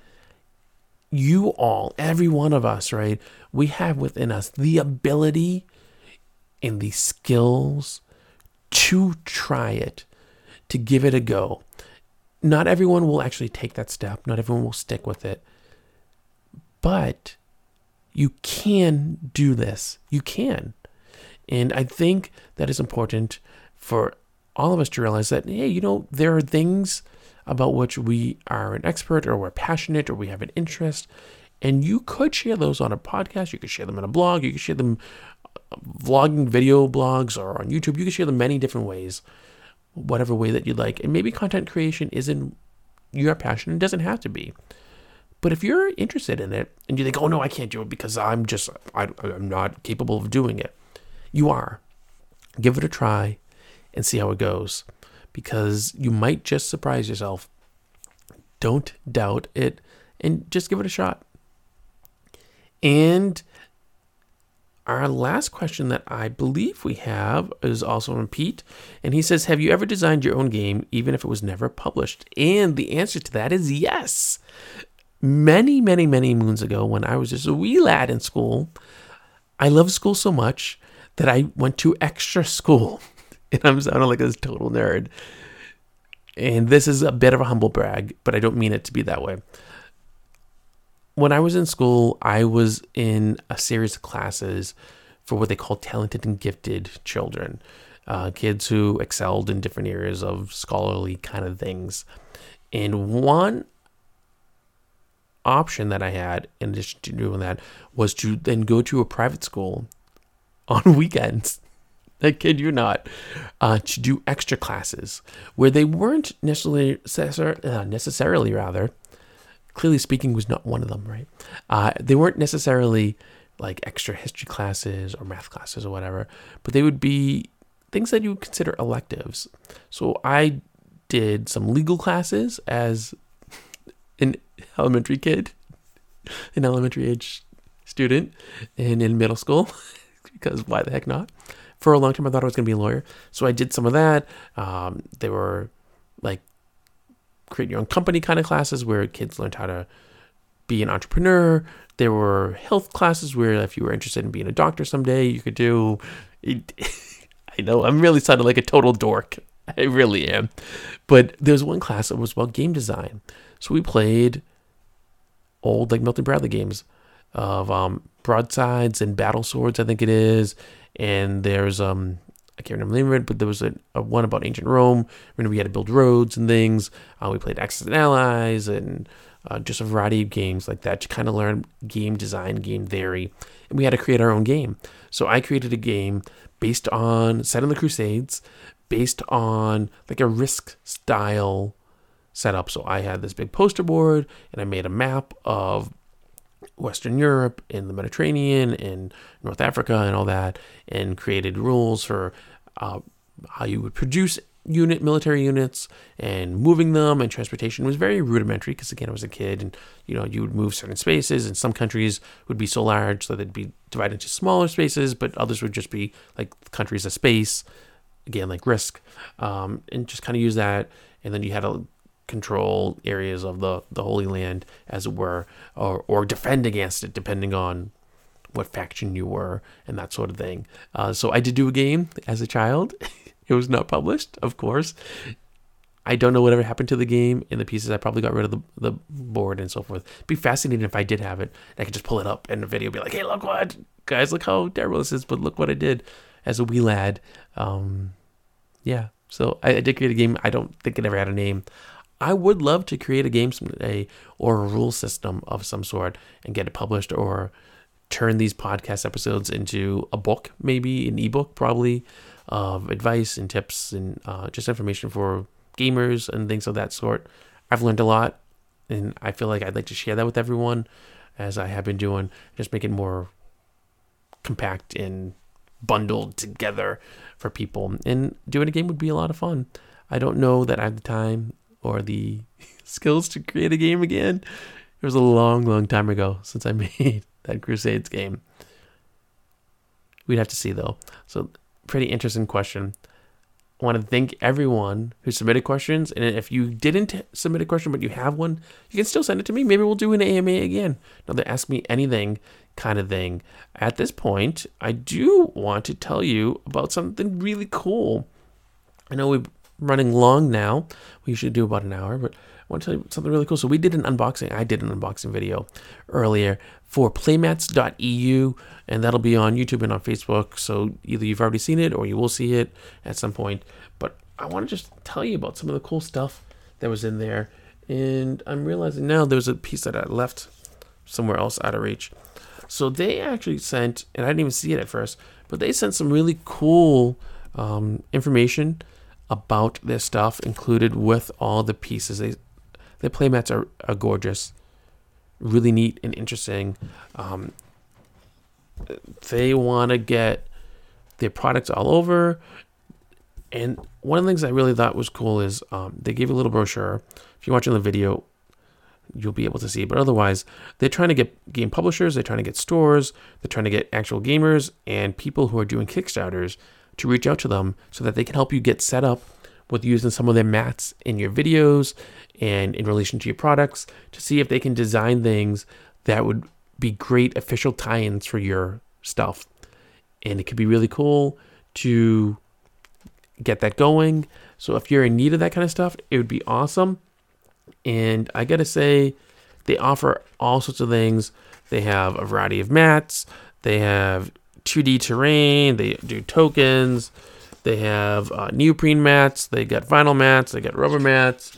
[SPEAKER 1] you all, every one of us, right? We have within us the ability and the skills to try it, to give it a go. Not everyone will actually take that step. Not everyone will stick with it. But you can do this. You can. And I think that is important for all of us to realize that, hey, you know, there are things about which we are an expert or we're passionate or we have an interest. And you could share those on a podcast. You could share them in a blog. You could share them vlogging video blogs or on YouTube. You could share them many different ways, whatever way that you'd like. And maybe content creation isn't your passion. It doesn't have to be. But if you're interested in it and you think, oh, no, I can't do it because I'm just, I, I'm not capable of doing it. You are. Give it a try and see how it goes, because you might just surprise yourself. Don't doubt it and just give it a shot. And our last question that I believe we have is also from Pete. And he says, have you ever designed your own game, even if it was never published? And the answer to that is yes. Many, many, many moons ago, when I was just a wee lad in school, I loved school so much that I went to extra school. And I'm sounding like a total nerd. And this is a bit of a humble brag, but I don't mean it to be that way. When I was in school, I was in a series of classes for what they call talented and gifted children. Uh, kids who excelled in different areas of scholarly kind of things. And one option that I had, in addition to doing that, was to then go to a private school on weekends. I kid you not, uh, to do extra classes where they weren't necessarily, uh, necessarily rather, clearly speaking was not one of them, right? Uh, they weren't necessarily like extra history classes or math classes or whatever, but they would be things that you would consider electives. So I did some legal classes as an elementary kid, an elementary age student, and in middle school, because why the heck not? For a long time, I thought I was going to be a lawyer. So I did some of that. Um, they were like create your own company kind of classes where kids learned how to be an entrepreneur. There were health classes where if you were interested in being a doctor someday, you could do. It, I know I'm really sounding like a total dork. I really am. But there's one class that was about game design. So we played old like Milton Bradley games of um, broadsides and battle swords, I think it is. And there's, um, I can't remember the name of it, but there was a, a one about ancient Rome, when we had to build roads and things. Uh, we played Axis and Allies and uh, just a variety of games like that to kind of learn game design, game theory. And we had to create our own game. So I created a game based on, set in the Crusades, based on like a Risk style setup. So I had this big poster board and I made a map of Western Europe and the Mediterranean and North Africa and all that, and created rules for uh, how you would produce unit military units and moving them, and transportation was very rudimentary because, again, I was a kid, and you know, you would move certain spaces, and some countries would be so large so they'd be divided into smaller spaces, but others would just be like countries of space, again, like Risk, um, and just kind of use that. And then you had to control areas of the, the Holy Land, as it were, or, or defend against it, depending on what faction you were and that sort of thing. Uh, so I did do a game as a child. It was not published, of course. I don't know whatever happened to the game in the pieces. I probably got rid of the, the board and so forth. It'd be fascinating if I did have it. I could just pull it up in the video, be like, hey, look what, guys, look how terrible this is, but look what I did as a wee lad. Um, yeah, so I, I did create a game. I don't think it ever had a name. I would love to create a game someday, or a rule system of some sort, and get it published, or turn these podcast episodes into a book, maybe an ebook, probably, of advice and tips and uh, just information for gamers and things of that sort. I've learned a lot, and I feel like I'd like to share that with everyone, as I have been doing, just make it more compact and bundled together for people. And doing a game would be a lot of fun. I don't know that I have the time or the skills to create a game again. It was a long, long time ago since I made that Crusades game. We'd have to see, though. So, pretty interesting question. I want to thank everyone who submitted questions. And if you didn't submit a question, but you have one, you can still send it to me. Maybe we'll do an A M A again. Another Ask Me Anything kind of thing. At this point, I do want to tell you about something really cool. I know we're running long now. We usually do about an hour, but I want to tell you something really cool. So we did an unboxing. I did an unboxing video earlier for playmats dot e u, and that'll be on YouTube and on Facebook. So either you've already seen it or you will see it at some point. But I want to just tell you about some of the cool stuff that was in there. And I'm realizing now there's a piece that I left somewhere else out of reach. So they actually sent, and I didn't even see it at first, but they sent some really cool um, information about this stuff included with all the pieces. They, the playmats are, are gorgeous, really neat and interesting. Um, they want to get their products all over. And one of the things I really thought was cool is um, they gave a little brochure. If you're watching the video, you'll be able to see. But otherwise, they're trying to get game publishers, they're trying to get stores, they're trying to get actual gamers and people who are doing Kickstarters to reach out to them so that they can help you get set up with using some of their mats in your videos and in relation to your products, to see if they can design things that would be great official tie-ins for your stuff. And it could be really cool to get that going. So if you're in need of that kind of stuff, it would be awesome. And I gotta say, they offer all sorts of things. They have a variety of mats. They have two D terrain. They do tokens. They have uh, neoprene mats. They got vinyl mats. They got rubber mats,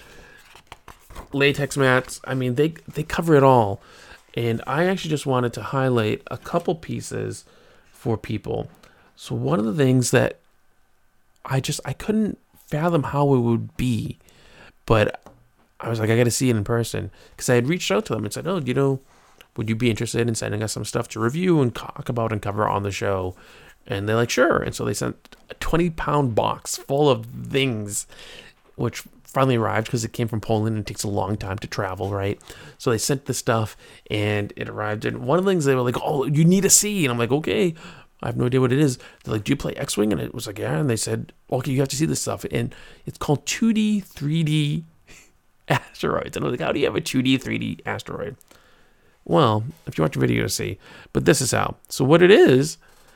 [SPEAKER 1] latex mats. I mean, they they cover it all. And I actually just wanted to highlight a couple pieces for people. So one of the things that I just I couldn't fathom how it would be, but I was like, I got to see it in person, because I had reached out to them and said, oh, you know, would you be interested in sending us some stuff to review and talk about and cover on the show? And they're like, sure. And so they sent a twenty pound box full of things, which finally arrived because it came from Poland and it takes a long time to travel, right? So they sent the stuff and it arrived. And one of the things they were like, oh, you need to see. And I'm like, okay, I have no idea what it is. They're like, do you play X-Wing? And it was like, yeah. And they said, okay, you have to see this stuff. And it's called two D, three D asteroids. And I was like, how do you have a two D, three D asteroid? Well, if you watch the video, you'll see. But this is how. So what it is,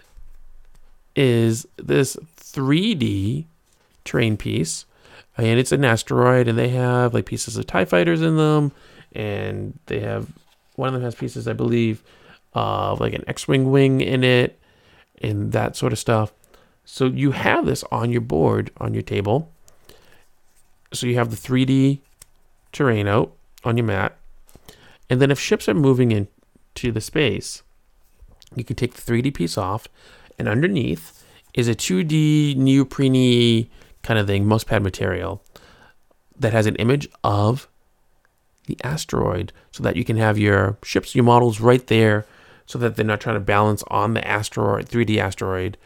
[SPEAKER 1] is this three D terrain piece. And it's an asteroid, and they have like pieces of TIE fighters in them. And they have, one of them has pieces, I believe, of like an X-Wing wing in it, and that sort of stuff. So you have this on your board, on your table. So you have the three D terrain out on your mat. And then if ships are moving into the space, you can take the three D piece off, and underneath is a two D neoprene kind of thing, mousepad material, that has an image of the asteroid, so that you can have your ships, your models right there, so that they're not trying to balance on the asteroid, three D asteroid,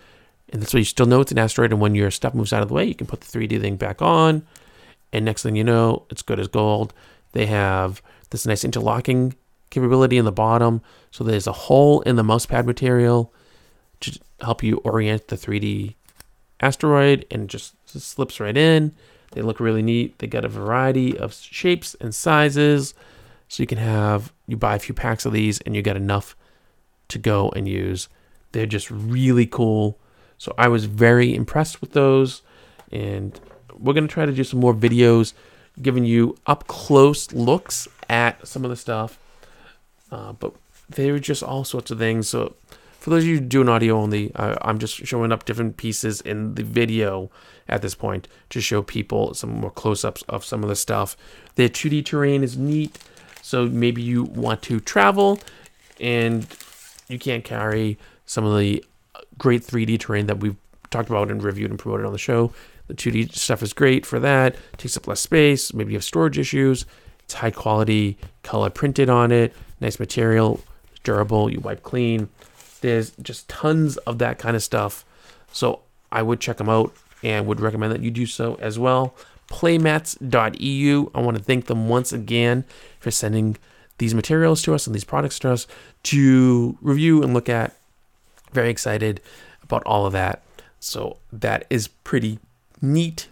[SPEAKER 1] And this way you still know it's an asteroid, and when your stuff moves out of the way, you can put the three D thing back on, and next thing you know, it's good as gold. They have this nice interlocking capability in the bottom, so there's a hole in the mousepad material to help you orient the three D asteroid, and it just, just slips right in. They look really neat. They got a variety of shapes and sizes, so you can have, you buy a few packs of these and you get enough to go and use. They're just really cool. So I was very impressed with those, and we're going to try to do some more videos giving you up close looks at some of the stuff. Uh, but they were just all sorts of things. So for those of you doing audio only, uh, I'm just showing up different pieces in the video at this point to show people some more close-ups of some of the stuff. The two D terrain is neat. So maybe you want to travel and you can't carry some of the great three D terrain that we've talked about and reviewed and promoted on the show. The two D stuff is great for that. It takes up less space. Maybe you have storage issues. It's high quality, color printed on it, nice material, durable, you wipe clean. There's just tons of that kind of stuff. So I would check them out and would recommend that you do so as well. Playmats dot e u. I want to thank them once again for sending these materials to us and these products to us to review and look at. Very excited about all of that. So that is pretty neat.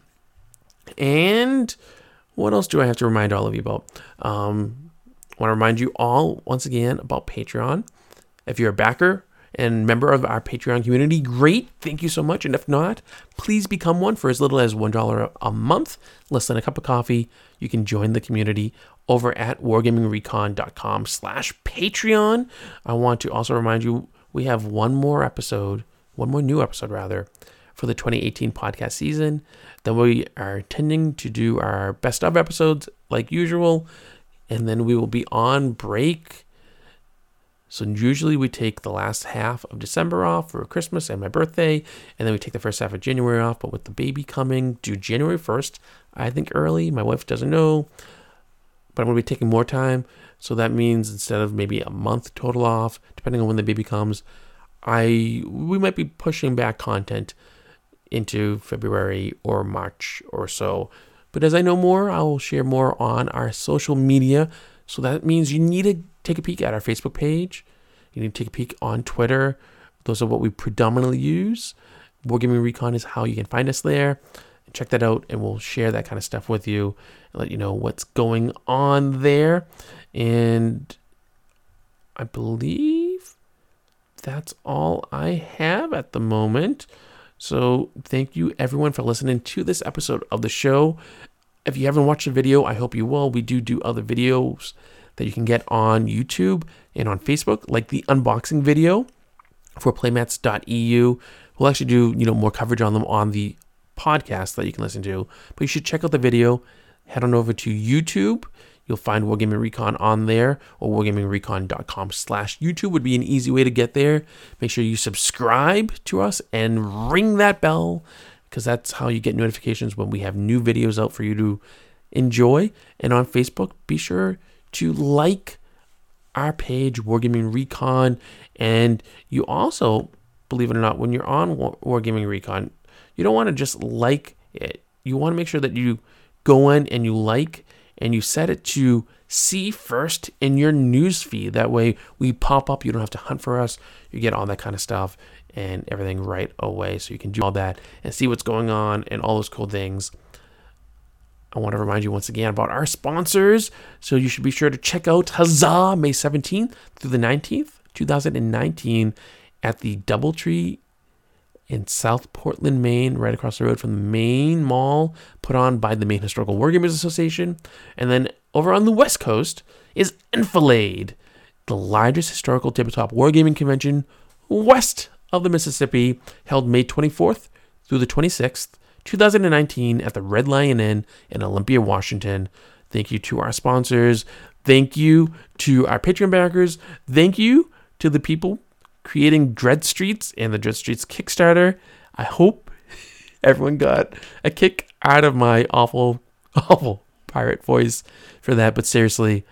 [SPEAKER 1] And what else do I have to remind all of you about? Um, I want to remind you all once again about Patreon. If you're a backer and member of our Patreon community, great. Thank you so much. And if not, please become one for as little as one dollar a month, less than a cup of coffee. You can join the community over at wargamingrecon.com slash Patreon. I want to also remind you, we have one more episode, one more new episode rather, for the twenty eighteen podcast season. Then we are intending to do our best of episodes like usual, and then we will be on break. So usually we take the last half of December off for Christmas and my birthday, and then we take the first half of January off. But with the baby coming due January first, I think early, my wife doesn't know, but I'm going to be taking more time. So that means instead of maybe a month total off, depending on when the baby comes, I we might be pushing back content into February or March or so. But as I know more, I will share more on our social media. So that means you need to take a peek at our Facebook page. You need to take a peek on Twitter. Those are what we predominantly use. Wargaming Recon is how you can find us there. Check that out, and we'll share that kind of stuff with you and let you know what's going on there. And I believe that's all I have at the moment. So thank you everyone for listening to this episode of the show. If you haven't watched the video, I hope you will. We do do other videos that you can get on YouTube and on Facebook, like the unboxing video for playmats dot e u. We'll actually do, you know, more coverage on them on the podcast that you can listen to. But you should check out the video. Head on over to YouTube. You'll find Wargaming Recon on there, or wargamingrecon.com slash YouTube would be an easy way to get there. Make sure you subscribe to us and ring that bell, because that's how you get notifications when we have new videos out for you to enjoy. And on Facebook, be sure to like our page, Wargaming Recon. And you also, believe it or not, when you're on War- Wargaming Recon, you don't want to just like it. You want to make sure that you go in and you like, and you set it to see first in your news feed. That way we pop up. You don't have to hunt for us. You get all that kind of stuff and everything right away. So you can do all that and see what's going on and all those cool things. I want to remind you once again about our sponsors. So you should be sure to check out Huzzah May seventeenth through the nineteenth, twenty nineteen at the Doubletree in South Portland, Maine, right across the road from the main mall, put on by the Maine Historical Wargamers Association. And then over on the West Coast is Enfilade, the largest historical tabletop wargaming convention west of the Mississippi, held May twenty-fourth through the twenty-sixth, twenty nineteen at the Red Lion Inn in Olympia, Washington. Thank you to our sponsors. Thank you to our Patreon backers. Thank you to the people creating Dread Streets and the Dread Streets Kickstarter. I hope everyone got a kick out of my awful, awful pirate voice for that. But seriously,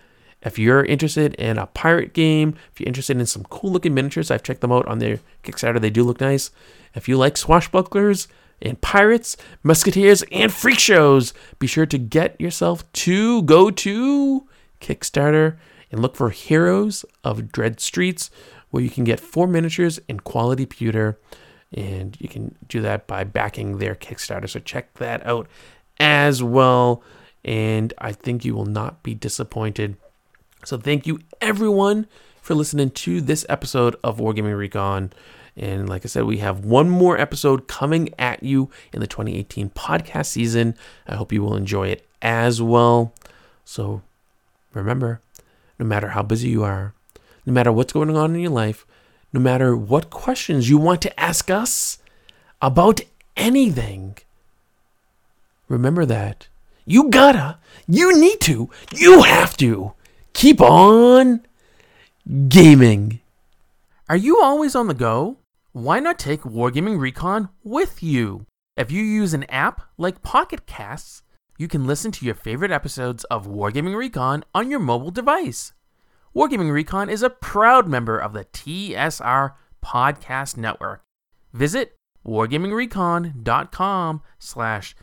[SPEAKER 1] If you're interested in a pirate game, if you're interested in some cool looking miniatures, I've checked them out on their Kickstarter. They do look nice. If you like swashbucklers and pirates, musketeers, and freak shows, be sure to get yourself to go to Kickstarter and look for Heroes of Dread Streets, where you can get four miniatures in quality pewter, and you can do that by backing their Kickstarter. So check that out as well, and I think you will not be disappointed. So thank you everyone for listening to this episode of Wargaming Recon. And like I said, we have one more episode coming at you in the twenty eighteen podcast season. I hope you will enjoy it as well. So remember, no matter how busy you are, no matter what's going on in your life, no matter what questions you want to ask us about anything, remember that you gotta, you need to, you have to keep on gaming. Are you always on the go? Why not take Wargaming Recon with you? If you use an app like Pocket Casts, you can listen to your favorite episodes of Wargaming Recon on your mobile device. Wargaming Recon is a proud member of the T S R Podcast Network. Visit wargamingrecon.com slash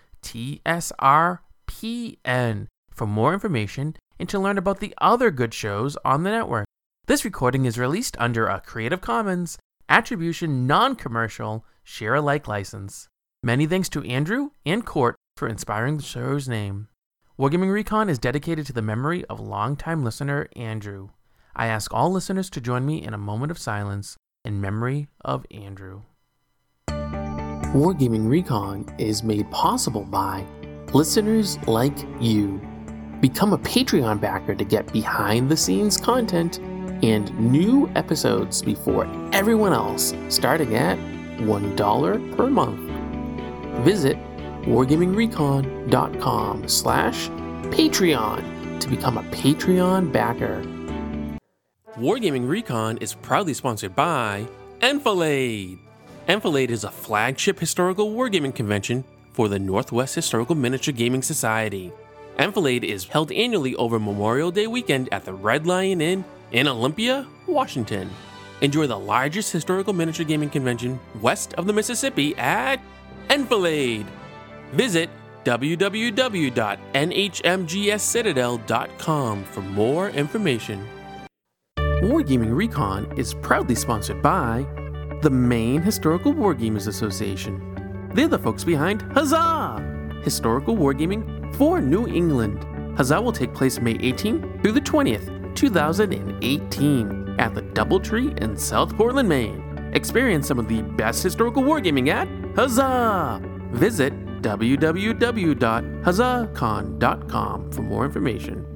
[SPEAKER 1] TSRPN for more information and to learn about the other good shows on the network. This recording is released under a Creative Commons Attribution Non-Commercial Share-alike license. Many thanks to Andrew and Court for inspiring the show's name. Wargaming Recon is dedicated to the memory of longtime listener Andrew. I ask all listeners to join me in a moment of silence in memory of Andrew. Wargaming Recon is made possible by listeners like you. Become a Patreon backer to get behind-the-scenes content and new episodes before everyone else, starting at one dollar per month. Visit wargamingrecon.com slash Patreon to become a Patreon backer. Wargaming Recon is proudly sponsored by Enfilade. Enfilade is a flagship historical wargaming convention for the Northwest Historical Miniature Gaming Society. Enfilade is held annually over Memorial Day weekend at the Red Lion Inn in Olympia, Washington. Enjoy the largest historical miniature gaming convention west of the Mississippi at Enfilade. Visit w w w dot n h m g s citadel dot com for more information. Wargaming Recon is proudly sponsored by the Maine Historical Wargamers Association. They're the folks behind Huzzah! Historical Wargaming for New England. Huzzah will take place May eighteenth through the twentieth, two thousand eighteen at the Doubletree in South Portland, Maine. Experience some of the best historical wargaming at Huzzah! Visit w w w dot huzzah con dot com for more information.